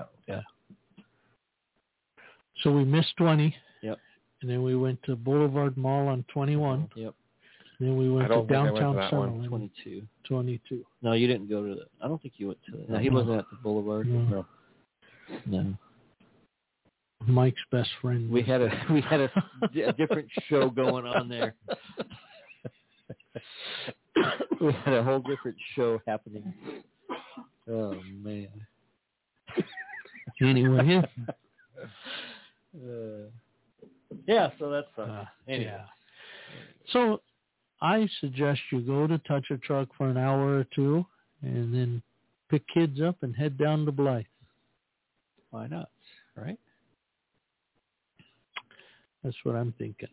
So we missed twenty. Yep. And then we went to Boulevard Mall on twenty-one. Yep. And then we went I to don't think I went to downtown that one. Summerlin. twenty-two. twenty-two. No, you didn't go to the. I don't think you went to the. No, he No. wasn't at the Boulevard. No. No. No. Mike's best friend. We was had a there. we had a, a different show going on there. We had a whole different show happening. Oh man. Anyway, Uh, yeah, so that's uh, uh, anyway. yeah. So I suggest you go to Touch a Truck for an hour or two, and then pick kids up and head down to Blythe. Why not? Right? That's what I'm thinking.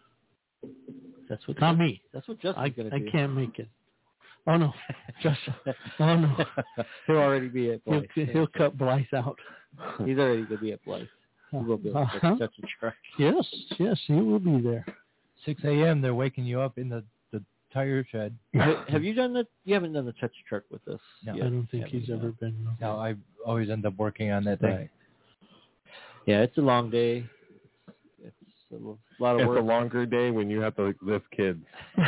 That's what. Not me. That's what Justin's I, gonna I do. can't make it. Oh no, Justin. Oh no, He'll already be at he'll, Blythe. he'll cut Blythe out. He's already gonna be at Blythe. He will be at Uh-huh. such a truck. Yes, yes, he will be there. six a.m. They're waking you up in the, the tire shed. Have- Have you done the? You haven't done the touch truck with us. No. yet, I don't think have you? he's No. ever been. no. Now I always end up working on that thing. Right. Yeah, it's a long day. It's a l- lot of It's work. a longer day when you have to lift kids.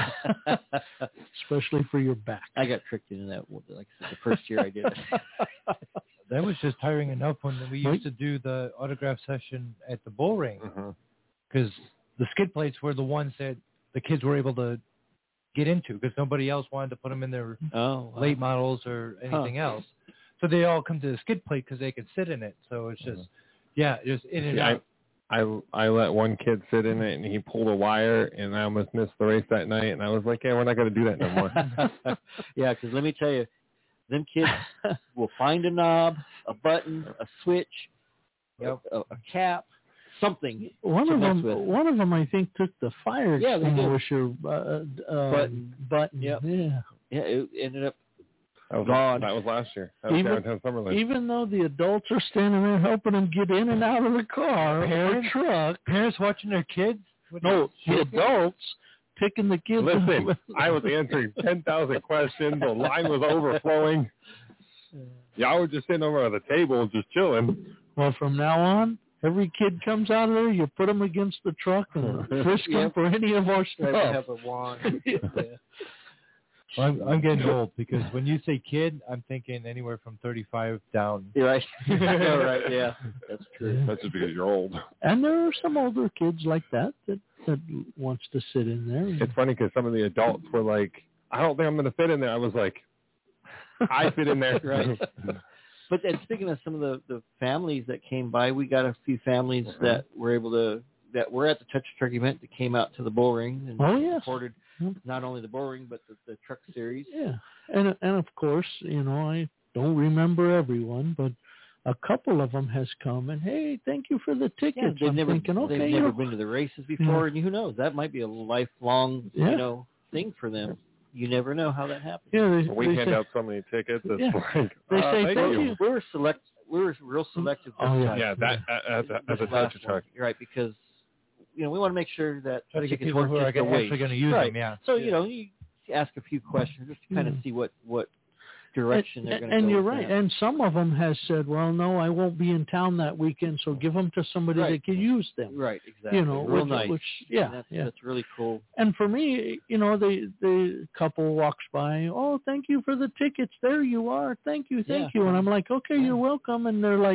Especially for your back. I got tricked into that. Like I said, the first year I did it. That was just tiring enough when we used to do the autograph session at the bull ring, Mhm. because the skid plates were the ones that the kids were able to get into, because nobody else wanted to put them in their Oh, wow. late models or anything else. So they all come to the skid plate because they could sit in it. So it's just, yeah, just in and See, I, out. I I let one kid sit in it and he pulled a wire and I almost missed the race that night and I was like, yeah, we're not going to do that no more. Yeah, because let me tell you, them kids will find a knob, a button, a switch, Yep. a, a cap, something. One to of mess them, with. one of them, I think, took the fire Yeah, they did. extinguisher uh, uh, Button. Button. Yep. Yeah. Yeah, it ended up. That was, God. that was last year. That was Even- downtown Summerlin. Even though the adults are standing there helping them get in and out of the car or Parents? truck, Parents watching their kids? What no, are you the joking? adults picking the kids up. Listen, I was answering ten thousand questions. The line was overflowing. Y'all were just sitting over at the table just chilling. Well, from now on, every kid comes out of there, you put them against the truck and frisk them Yep. for any of our Tried to stuff. have a wand. Yeah. Well, I'm, I'm getting old, because when you say kid, I'm thinking anywhere from thirty-five down. You're right. You're right. Yeah, that's true. That's just because you're old. And there are some older kids like that that, that wants to sit in there. It's funny because some of the adults were like, I don't think I'm going to fit in there. I was like, I fit in there. Right. But then speaking of some of the, the families that came by, we got a few families Mm-hmm. that were able to, that were at the Touch a Truck event that came out to the bull ring and Oh, yes. supported Yep. not only the bull ring, but the, the truck series. Yeah, and and of course, you know, I don't remember everyone, but a couple of them has come and hey, thank you for the tickets. Yeah, they've I'm never, thinking, okay, they've you never know, been to the races before, and who knows, that might be a lifelong, Yeah. you know, thing for them. You never know how that happens. yeah, they, We they hand say, out so many tickets. It's Yeah. like, They uh, say thank thank you. you. We were select. We were real selective. this Oh, yeah. time. Yeah, that at, at, This at the last touch one. truck. You're right, because you know we want to make sure that Try to get tickets people weren't who are just a gonna- actually waste. going to use right. them, yeah. So you know, you ask a few questions just to kind of Mm. see what what direction and, they're going to and go. you're with right. that. And some of them has said, well, no, I won't be in town that weekend, so give them to somebody Right. that can use them. Right, exactly. You know, real which, nice. which yeah, And that's, yeah. that's really cool. And for me, you know, the the couple walks by, oh, thank you for the tickets. There you are. Thank you, thank Yeah. you. And I'm like, okay, Yeah. you're welcome. And they're like,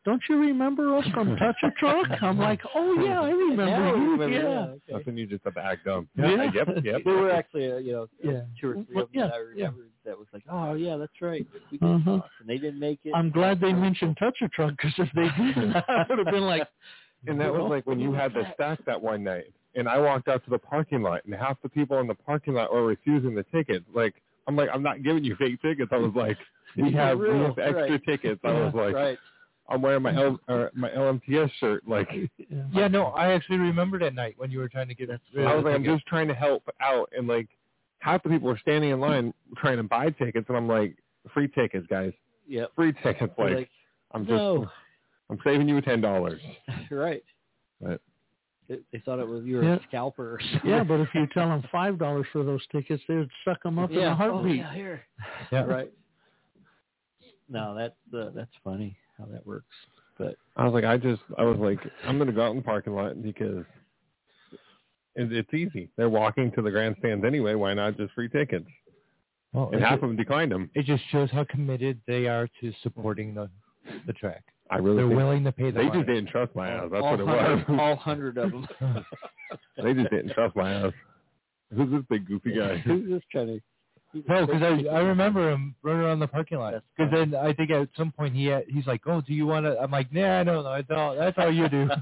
don't you remember us from Touch a Truck? I'm like, oh, yeah, I remember Now I you. remember, yeah. yeah, okay. That's when you just have to act dumb. Yeah. Yep, yep. There were actually, uh, you know, Yeah. two or three Well, of them yeah, that I yeah. remembered that was like, oh, yeah, that's right. We did Uh-huh. talk, and they didn't make it. I'm glad they mentioned Touch a Truck, because if they didn't, I would have been like, And that was like when you had the stack that one night, and I walked out to the parking lot, and half the people in the parking lot were refusing the tickets. Like, I'm like, I'm not giving you fake tickets. I was like, we have, we have extra Right. tickets. I was like, Right. I'm wearing my L, or my L M T S shirt. Like, Yeah, no, I actually remember that night when you were trying to get. rid I of was the like, I'm tickets. just trying to help out, and like, half the people were standing in line trying to buy tickets, and I'm like, free tickets, guys, Yep. free tickets. They're Like, like, I'm just, no. I'm saving you ten dollars. Right. But They, they thought it was you were Yeah. a scalper or something. yeah, but if you tell them five dollars for those tickets, they'd suck them up in yeah. a heartbeat. Oh, yeah, here. Yeah. Right. No, that's uh, that's funny how that works. But I was like, I just, I was like, I'm gonna go out in the parking lot because it, it's easy. They're walking to the grandstands anyway. Why not just free tickets? Well, And it, half ju- of them declined them. it just shows how committed they are to supporting the the track. I really They're think willing to pay the they money. just didn't trust my ass. That's all what it hundred, was. all hundred of them. They just didn't trust my ass. Who's this big goofy guy? Who's this kind of? No, because I I remember him running around the parking lot. That's Because then I think at some point he had, he's like, "Oh, do you want to?" I'm like, "Nah, no, no, that's all. That's all you do."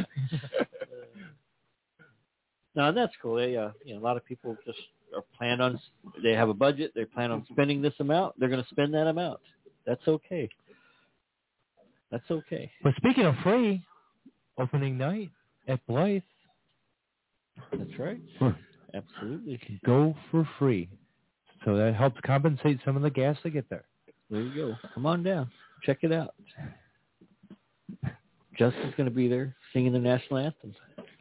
No, that's cool. They, uh, you know, a lot of people just are plan on. They have a budget. They plan on spending this amount. They're going to spend that amount. That's okay. That's okay. But speaking of free, opening night at Blythe, That's right. Absolutely. go for free. So that helps compensate some of the gas to get there. There you go. Come on down. Check it out. Justin's going to be there singing the national anthem.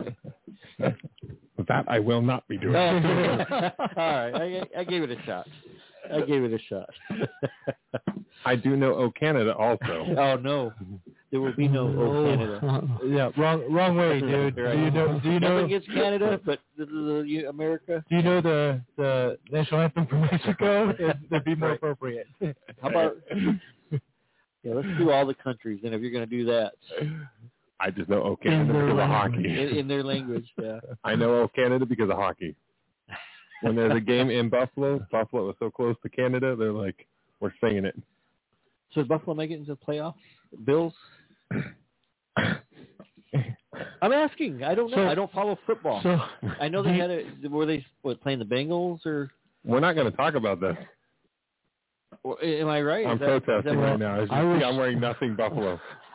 That I will not be doing. All right. I, I gave it a shot. I gave it a shot. I do know O Canada also. Oh, no. There will be no O Canada. Uh-uh. Yeah, wrong wrong way, dude. Do you know? Do you Nothing know? against Canada, but the, the, the America. Do you know the the national anthem from Mexico? It, that'd be more Right. appropriate. How about? Yeah, let's do all the countries. And if you're going to do that I just know O In Canada their because of language. in, hockey. in their language, yeah. I know O Canada because of hockey. When there's a game in Buffalo, Buffalo was so close to Canada, they're like, we're singing it. So does Buffalo make it into the playoffs? Bills? I'm asking. I don't know. So- I don't follow football. So, I know they had a. Were they what, playing the Bengals or? We're not going to talk about this. or am I right? I'm Is that- is that protesting what- right now. As you I see, was- I'm wearing nothing Buffalo.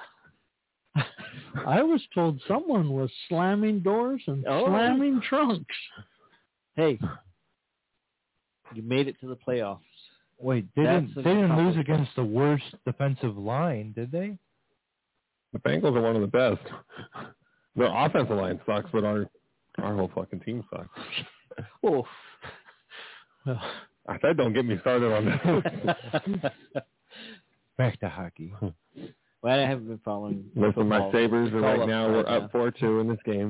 I was told someone was slamming doors and Oh. slamming trunks. Hey, you made it to the playoffs. Wait, they That's didn't an they didn't lose accomplishment. against the worst defensive line, did they? The Bengals are one of the best. Their offensive line sucks, but our our whole fucking team sucks. Oh. I said don't get me started on this. Back to hockey. Well, I haven't been following. Listen, my football. Sabres are It's all right now. We're upside up four two in this game,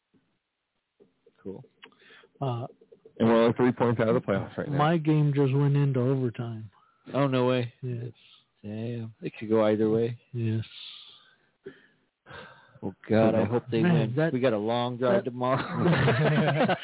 Cool. Uh, and we're only three points out of the playoffs right now. my game just went into overtime. Oh no way. Yes. Damn. It could go either way. Yes. Oh God, I hope they Man, win. that- we got a long drive that- tomorrow.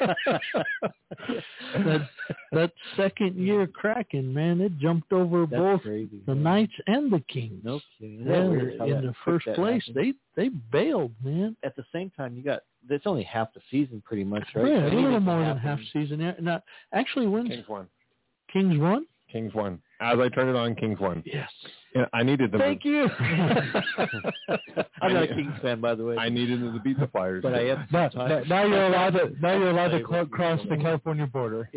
that that second year Kraken, man, it jumped over That's both crazy. the Knights and the Kings. No kidding. Isn't that Yeah, weird how in that- the quick first that place, happened? they they bailed, man. At the same time, you got it's only half the season, pretty much, right? Yeah, a Anything little can more than happen. half season. Yeah, Now, actually, when's Kings won. Kings won? Kings won. As I turned it on, Kings won. Yes. And I needed them. Thank to, you. I'm not a I- Kings fan, by the way, I needed them to beat the Flyers. but I am. Now, sometimes. now you're allowed to now you're allowed to Play cl- with cross you. the California border.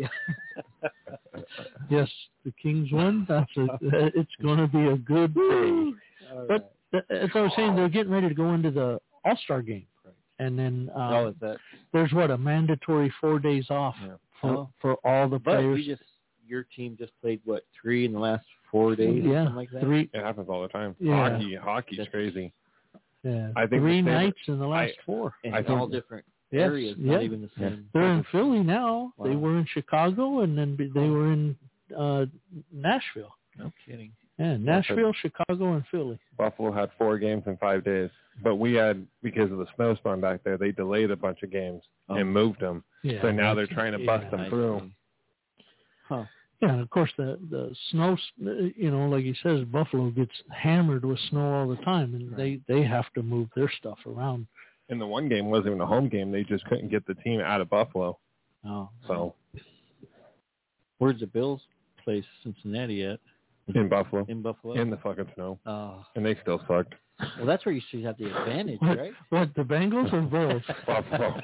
Yes, the Kings won. That's a, it's going to be a good day. All But th- as I was saying, they're getting ready to go into the All-Star game, and then uh, right. Oh, is that? there's what a mandatory four days off Yeah. for Oh. for all the But players. you just your team just played what three in the last four days, or yeah, something like that. three. It happens all the time. Yeah. Hockey, hockey's That's- crazy. Yeah, I think three the favorite- nights in the last I- four. And I it's all think- different Yes, areas, yeah. not even the same. They're in Philly now. They Wow. were in Chicago, and then be- they were in uh, Nashville. No kidding. Yeah, Nashville, Chicago, and Philly. Buffalo had four games in five days. But we had, because of the snowstorm back there, they delayed a bunch of games Oh. and moved them. Yeah, So now they're that's- trying to yeah, bust them I through. see. Huh. Yeah, and of course the the snow, you know, like he says, Buffalo gets hammered with snow all the time, and they they have to move their stuff around. And the one game wasn't even a home game. They just couldn't get the team out of Buffalo. Oh. So Where's the Bills play Cincinnati at? in Buffalo, In Buffalo? in the fucking snow. Oh. And they still sucked. Well, that's where you should have the advantage, What, right? what the Bengals or Bills? Buffalo.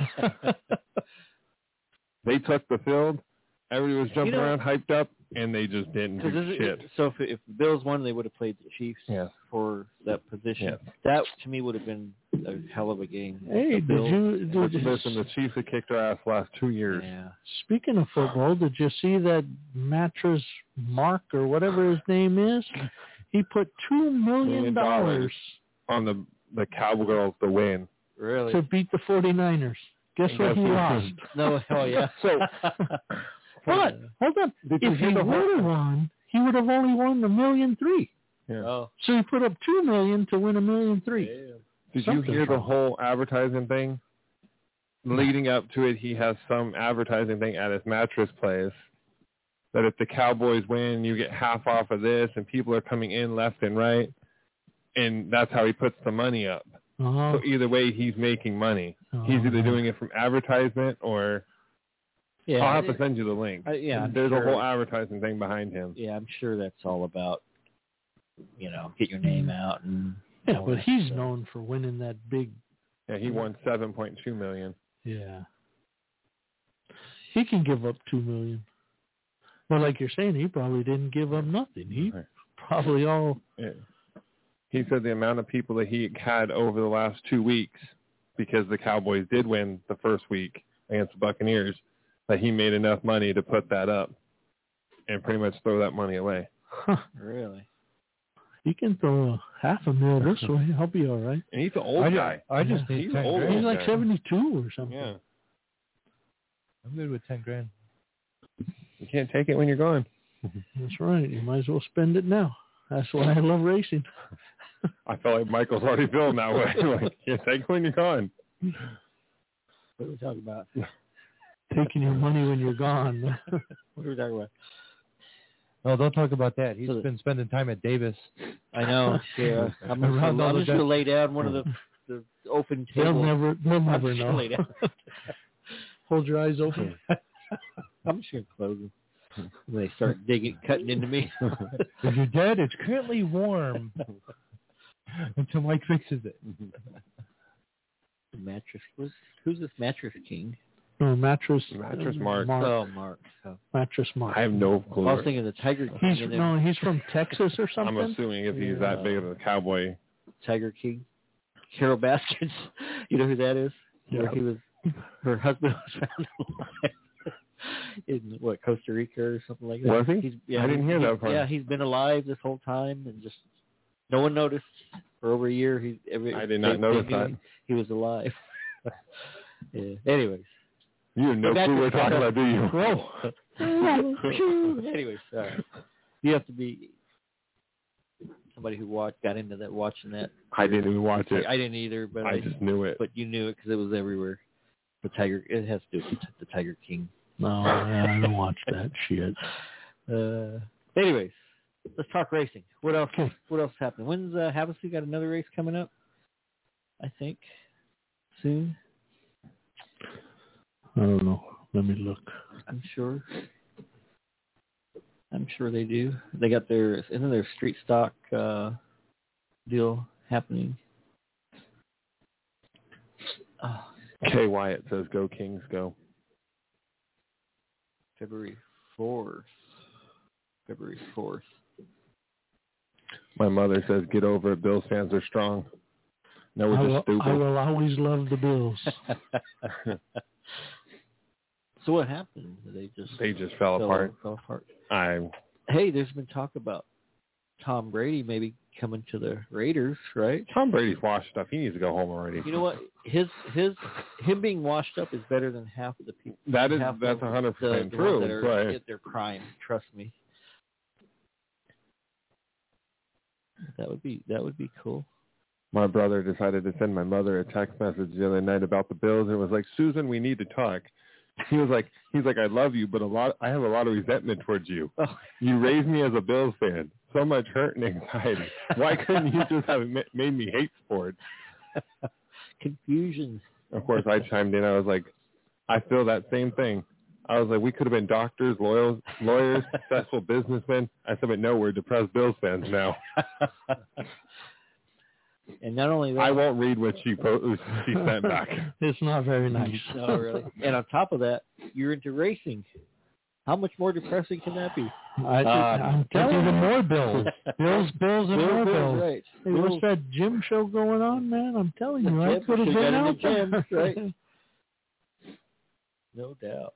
They took the field. Everybody was jumping You know- around, hyped up, and they just didn't Cause do this is- shit. So if, if the Bills won, they would have played the Chiefs Yeah. for that position. Yeah. That, to me, would have been a hell of a game. Hey, The did Bills- you? Did you Listen, the Chiefs have kicked our ass the last two years. Yeah. Speaking of football, did you see that Mattress Mark or whatever his name is? He put two million Million dollars On the the Cowgirls to win. Really? to beat the 49ers. Guess what he lost? No, hell yeah. So, But hold on, Did you if hear he the whole- would have won, he would have only won a million three. Yeah. Oh. So he put up two million to win a million three. Did you Something's hear the wrong. whole advertising thing? Leading up to it, he has some advertising thing at his mattress place that if the Cowboys win, you get half off of this, and people are coming in left and right, and that's how he puts the money up. Oh, So either way, he's making money. He's either doing it from advertisement or Yeah. I'll have to send you the link. Uh, yeah, I'm There's sure. a whole advertising thing behind him. Yeah, I'm sure that's all about, you know, get your name out and. yeah, all but that he's stuff. known for winning that big. Yeah, he won seven point two million. Yeah, he can give up two million. But like you're saying, he probably didn't give up nothing. He Right. probably all. Yeah. He said the amount of people that he had over the last two weeks, because the Cowboys did win the first week against the Buccaneers, that he made enough money to put that up and pretty much throw that money away. Huh, Really? he can throw a half a mil this way. I'll be all right. And he's an old I, ju- guy. I just Yeah. need He's ten old. grand. He's like guy. seventy-two or something. Yeah. I'm good with ten grand. You can't take it when you're gone. That's right. You might as well spend it now. That's why I love racing. I felt like Michael's already feeling that way. Like, you can't take it when you're gone. What are we talking about? Taking your money when you're gone. What are we talking about? No, don't talk about that. He's So- been spending time at Davis. I know. Yeah. I'm, Around I'm, all the just going to de- lay down one of the, the open They'll tables. never, they'll I'm never just gonna know. lay down. Hold your eyes open. I'm just going to close them. When they start digging, cutting into me. If you're dead, it's currently warm until Mike fixes it. Mattress. Who's, who's this Mattress King? No, mattress. Mattress Mark. Oh, Mark. Oh. Mattress Mark. I have no I clue. was thinking the Tiger King. He's and then no, he's from Texas or I'm something. assuming if he's that big of a cowboy. Tiger King. Carol Baskins. You know who that is? Where Yeah. he was, her husband was found alive in what, Costa Rica or something like that. Was he? He's, yeah, I didn't he- hear he- that part. Yeah, he's been alive this whole time and just no one noticed for over a year. He, every, I did not they- notice they knew that. He was alive. Yeah. Anyways. You have no But clue what we're Mattress talking about, do you? Whoa. Anyways, sorry. You have to be somebody who watched, got into that, watching that. I didn't even watch it. I didn't either, but I, I just knew it. but you knew it because it was everywhere. The Tiger, it has to do with the Tiger King. No, I don't watch that shit. Uh, anyways, let's talk racing. What else? Okay. What else happened? When's uh, Havasu got another race coming up? I think soon. I don't know. Let me look. I'm sure. I'm sure they do. They got their isn't their street stock uh, deal happening? Oh, Kay Wyatt says, "Go Kings, go." February fourth. February fourth. My mother says, "Get over it. Bills fans are strong." No, I we're will, just stupid. I will always love the Bills. So what happened? They just They just fell fell, apart. Fell apart. I Hey, there's been talk about Tom Brady maybe coming to the Raiders, right? Tom Brady's washed up. He needs to go home already. You know what? His his him being washed up is better than half of the people. That is half that's of a hundred the- percent the true. ones that are But at their prime. Trust me. That would be that would be cool. My brother decided to send my mother a text message the other night about the Bills. It was like, Susan, we need to talk. He was like, he's like, I love you, but a lot, I have a lot of resentment towards you. Oh. You raised me as a Bills fan. So much hurt and anxiety. Why couldn't you just have ma- made me hate sports? Confusion. Of course, I chimed in. I was like, I feel that same thing. I was like, we could have been doctors, lawyers, lawyers, successful businessmen. I said, but no, we're depressed Bills fans now. And not only that, I won't read what she po- she sent back. It's not very nice. No, really. And on top of that, you're into racing. How much more depressing can that be? I, Uh, I'm That's telling even you. more bills. Bills, bills, and Bill, more Bill, bills. right. Hey, Bill, what's that gym show going on, man? I'm telling The you, I gym, could have should've been got in out the gym, there. right? No doubt.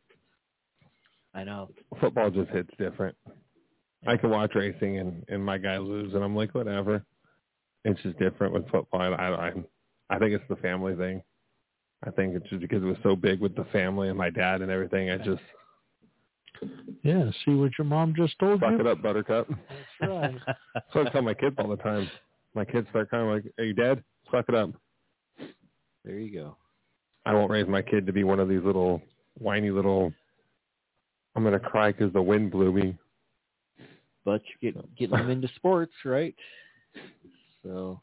I know. Football just hits different. I can watch racing and, and my guy lose, and I'm like, whatever. It's just different with football. I, I, I think it's the family thing. I think it's just because it was so big with the family and my dad and everything. I just Yeah, see what your mom just told suck you? it up, Buttercup. That's right. So I tell my kids all the time. My kids start kind of like, "Hey, Dad, suck it up." There you go. I won't raise my kid to be one of these little whiny little. I'm gonna cry because the wind blew me. But you get getting them into sports, right? So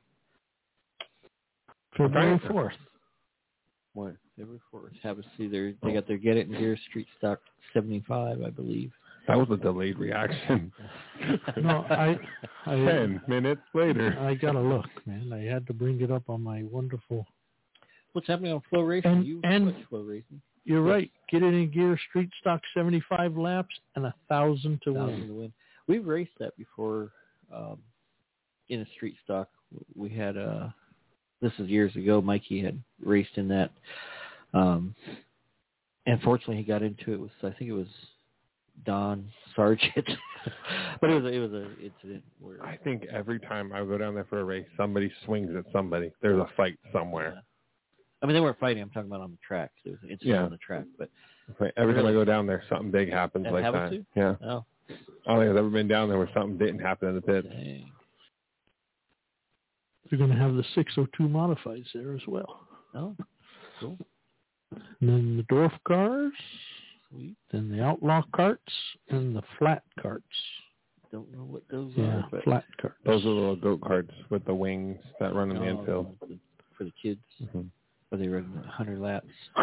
February fourth. what? February fourth. Have a see there. They got their Get It in Gear Street Stock seventy-five, I believe. That was a delayed reaction. No, I, I, Ten minutes later. I gotta look, man. I had to bring it up on my wonderful. What's happening on Flow Racing? And- you and- watch Flow Racing. You're right. Get it in gear. Street stock seventy-five laps and a thousand to Thousand win. to win. We've raced that before um, in a street stock. We had uh this is years ago. Mikey had raced in that. Um, unfortunately, he got into it with I think it was Don Sargent, but it was it was an incident where I think every time I go down there for a race, somebody swings at somebody. There's a fight somewhere. Yeah. I mean, they weren't fighting. I'm talking about on the track. There was an incident Yeah. on the track, but Right. Every time I go down there, something big happens That like happens that. too? Yeah. oh, I don't think I've ever been down there where something didn't happen in the pits. dang. They're going to have the six oh two modifieds there as well. Oh, cool. And then the dwarf cars, Sweet. then the outlaw carts, and the flat carts. Don't know what those Yeah, are, but flat carts. Those are little goat carts with the wings that run in the Oh, infield. the- for the kids, Mm-hmm. where they run one hundred laps.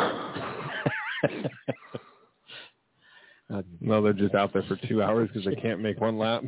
Uh, No, they're just out there for two hours because they can't make one lap.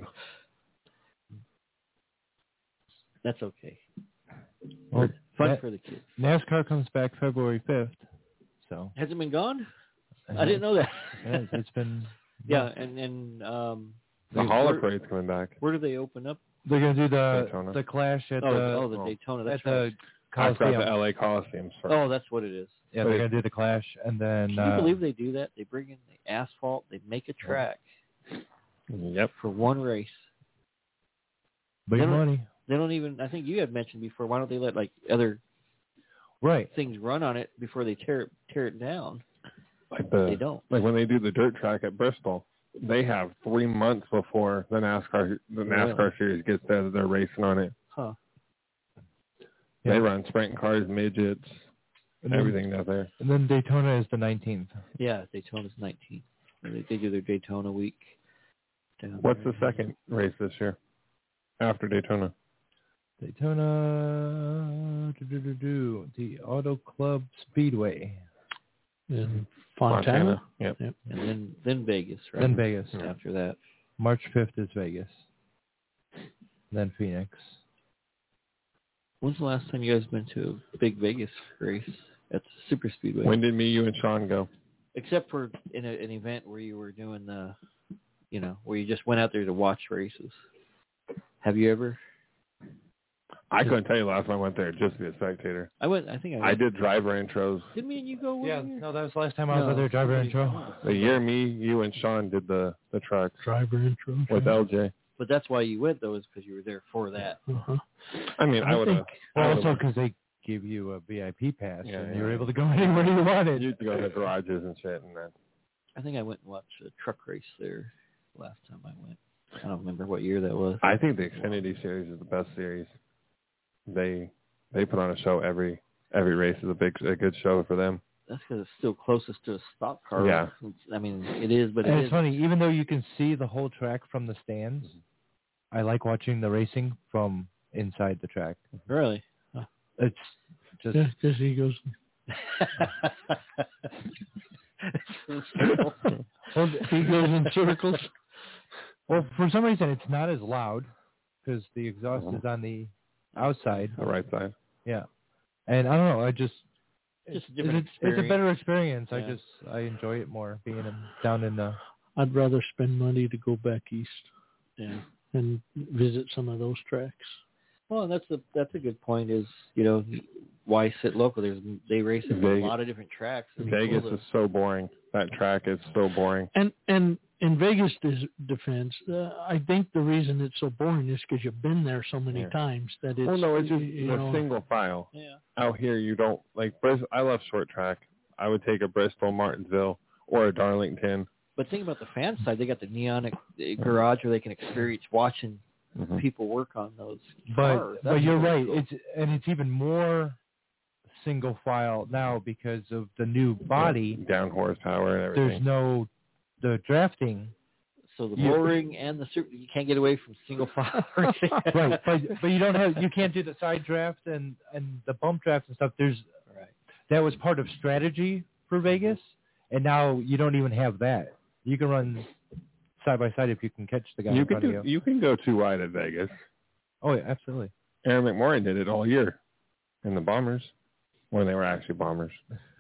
That's okay. Well, Fun that- for the kids. NASCAR comes back February fifth. So Has it been gone? I didn't know that. Yeah, it's been. Yeah, and and um, The Hall where, of Parade's coming back. where do they open up? They're gonna do the Daytona. the clash at Oh, the oh, the oh, Daytona. at That's the right. I've got Coliseum. the L A Coliseum first. Oh, that's what it is. Yeah, they're gonna do the clash, and then Can you uh, believe they do that? They bring in the asphalt. They make a track Yep. for one race. big they don't- money, They don't even. I think you had mentioned before. Why don't they let like other right? things run on it before they tear it tear it down? Like They the don't. like when they do the dirt track at Bristol, they have three months before the NASCAR the NASCAR Really? series gets there that they're racing on it. Huh. Yeah. They run sprint cars, midgets, And then, everything out there. and then Daytona is the nineteenth. Yeah, Daytona's nineteenth. They, they do their Daytona week. down What's there. the second race this year after Daytona? Daytona, do, do, do, do, the Auto Club Speedway, In Fontana. Yep. Yep. And then then Vegas, right? then Vegas. After that. March fifth is Vegas, then Phoenix. When's the last time you guys been to a big Vegas race at the Super Speedway? When did me, you, and Sean go? Except for in a, an event where you were doing the, you know, where you just went out there to watch races. Have you ever? I couldn't tell you last time I went there just to be a spectator. I went. I think I. I Went. did driver intros. Didn't me and you go? one Yeah, year? no, that was the last time I was No, out there driver somebody- intro. The year me, you, and Sean did the the truck Driver intro. with L J. But that's why you went though, is because you were there for that. Uh-huh. I mean, I, I would have. think- Well, also because they give you a V I P pass, Yeah, and yeah. you were able to go anywhere you wanted. You'd go to the garages and shit, and that. I think I went and watched a truck race there last time I went. I don't remember what year that was. I think the Xfinity Series is the best series. They they put on a show every every race is a big a good show for them. That's because it's still closest to a stock car. Yeah. I mean, it is, but it And is. it's funny, even though you can see the whole track from the stands, I like watching the racing from inside the track. Really? It's just Just, just he goes, well, he goes in circles. well, for some reason it's not as loud because the exhaust is on the outside. The right side. Yeah, and I don't know. I just Just a different it's, it's a better experience. I Yeah. just I enjoy it more being in, down in the. I'd rather spend money to go back east Yeah. and visit some of those tracks. Well, that's a that's a good point. Is you know why sit local? There's they race at a Vegas- lot of different tracks. It's Vegas cool to- is so boring. That track is so boring. And and in Vegas' des- defense, uh, I think the reason it's so boring is because you've been there so many Yeah. times that it's. Well, no, it's just you a know, single file. Yeah. Out here, you don't like. Bris- I love short track. I would take a Bristol, Martinsville, or a Darlington. But think about the fan side. They got the neonic garage where they can experience watching Mm-hmm. people work on those But cars. but That's you're really right. cool. It's and it's even more single file now because of the new body. Down horsepower and everything. There's no the drafting. So the you- bull ring and the super, you can't get away from single file racing. Right, but but you don't have you can't do the side draft and and the bump draft and stuff. There's Right. that was part of strategy for Vegas, and now you don't even have that. You can run side by side if you can catch the guy You in can front do. of you. You can go too wide at Vegas. Oh yeah, absolutely. Aaron McMorrin did it all year in the Bombers when they were actually Bombers.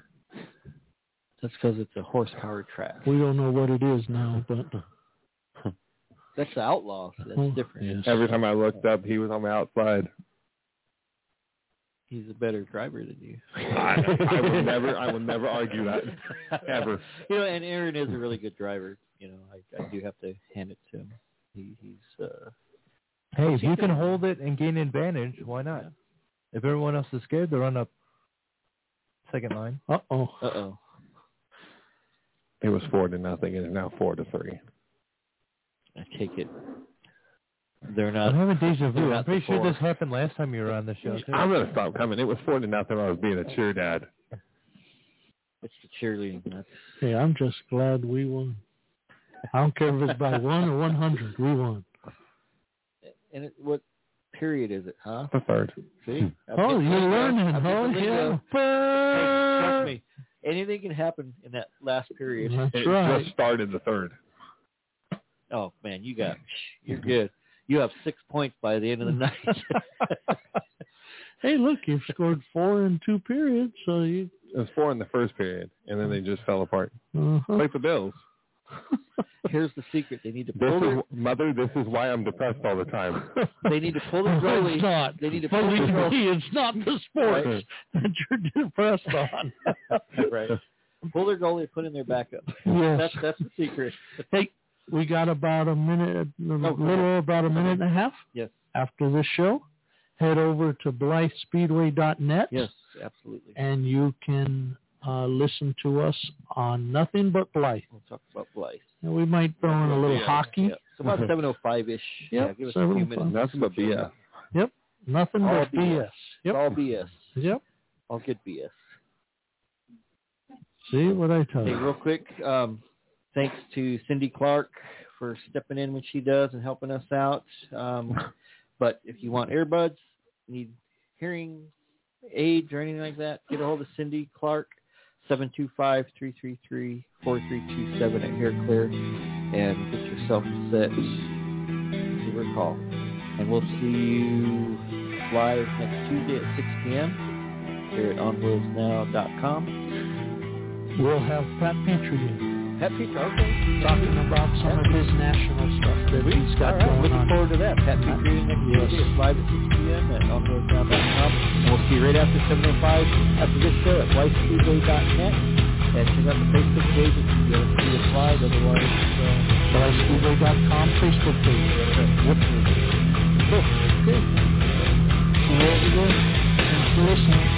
That's because it's a horsepower track. We don't know what it is now, but That's the Outlaw, so that's Oh, different. yes. Every time I looked up, he was on the outside. He's a better driver than you. I, I will never. I will never argue that ever. You know, and Aaron is a really good driver. You know, I, I do have to hand it to him. He, he's uh, Hey, if you can hold it and gain advantage, why not? If everyone else is scared, they'll run up second line. uh oh. uh oh. It was four to nothing, and it's now four to three. I take it. They're not. I'm having deja vu. they're I'm not pretty the sure four. this happened last time you were on the show too. I'm gonna stop coming. It was four to nothing. When I was being a cheer dad. It's the cheerleading. That's, Hey, I'm just glad we won. I don't care if it's by one or one hundred. We won. and it, what period is it, huh? The third. See? Oh, you're learning. Oh, yeah. Hey, trust me. Anything can happen in that last period. That's It right. just started the third. Oh man, you got you're good. You have six points by the end of the night. Hey, look, you've scored four in two periods, so you. It was four in the first period, and then they just fell apart. Uh-huh. Like the Bills. Here's the secret: they need to This pull is their, mother. This is why I'm depressed all the time. they need to pull their goalie. It's not. They need to pull their Believe goalie. me, it's not the sports Right. that you're depressed on. Right. Pull their goalie and put in their backup. Yes. That's that's the secret. Hey, we got about a minute, a go little about a minute and a half Yes. after this show. Head over to Blythe Speedway dot net. Yes, absolutely. And you can uh, listen to us on Nothing But Blythe. We'll talk about Blythe. And we might throw in a little Yeah. hockey. Yeah. So about seven oh five ish. Yeah, Yep, give us a few seven oh minutes. five. Nothing but B S. Yep. Nothing All but B S. B S. Yep. All B S. Yep. All good B S. See what I tell Hey, you. real quick, um, thanks to Cindy Clark for stepping in when she does and helping us out. Um, but if you want earbuds, need hearing aids or anything like that, get a hold of Cindy Clark, seven two five, three three three, four three two seven at Hair Clear, and get yourself set. Give her a call. And we'll see you live next Tuesday at six p.m. here at on wheels now dot com. We'll have Pat Petrie in, Pat Petrie, okay. talking about some of his national stuff that he's got All right, going looking on. forward to that. Pat Petrie next Yes. Tuesday. It's live at six p.m. at on wheels now dot com. And we'll see you right after seven oh five after this show at blythe speedway dot net. And check out the Facebook page if you want to see us live. Otherwise, uh, Blythe Speedway dot com Facebook page. Yep. cool. Okay. Very good. Thanks for listening.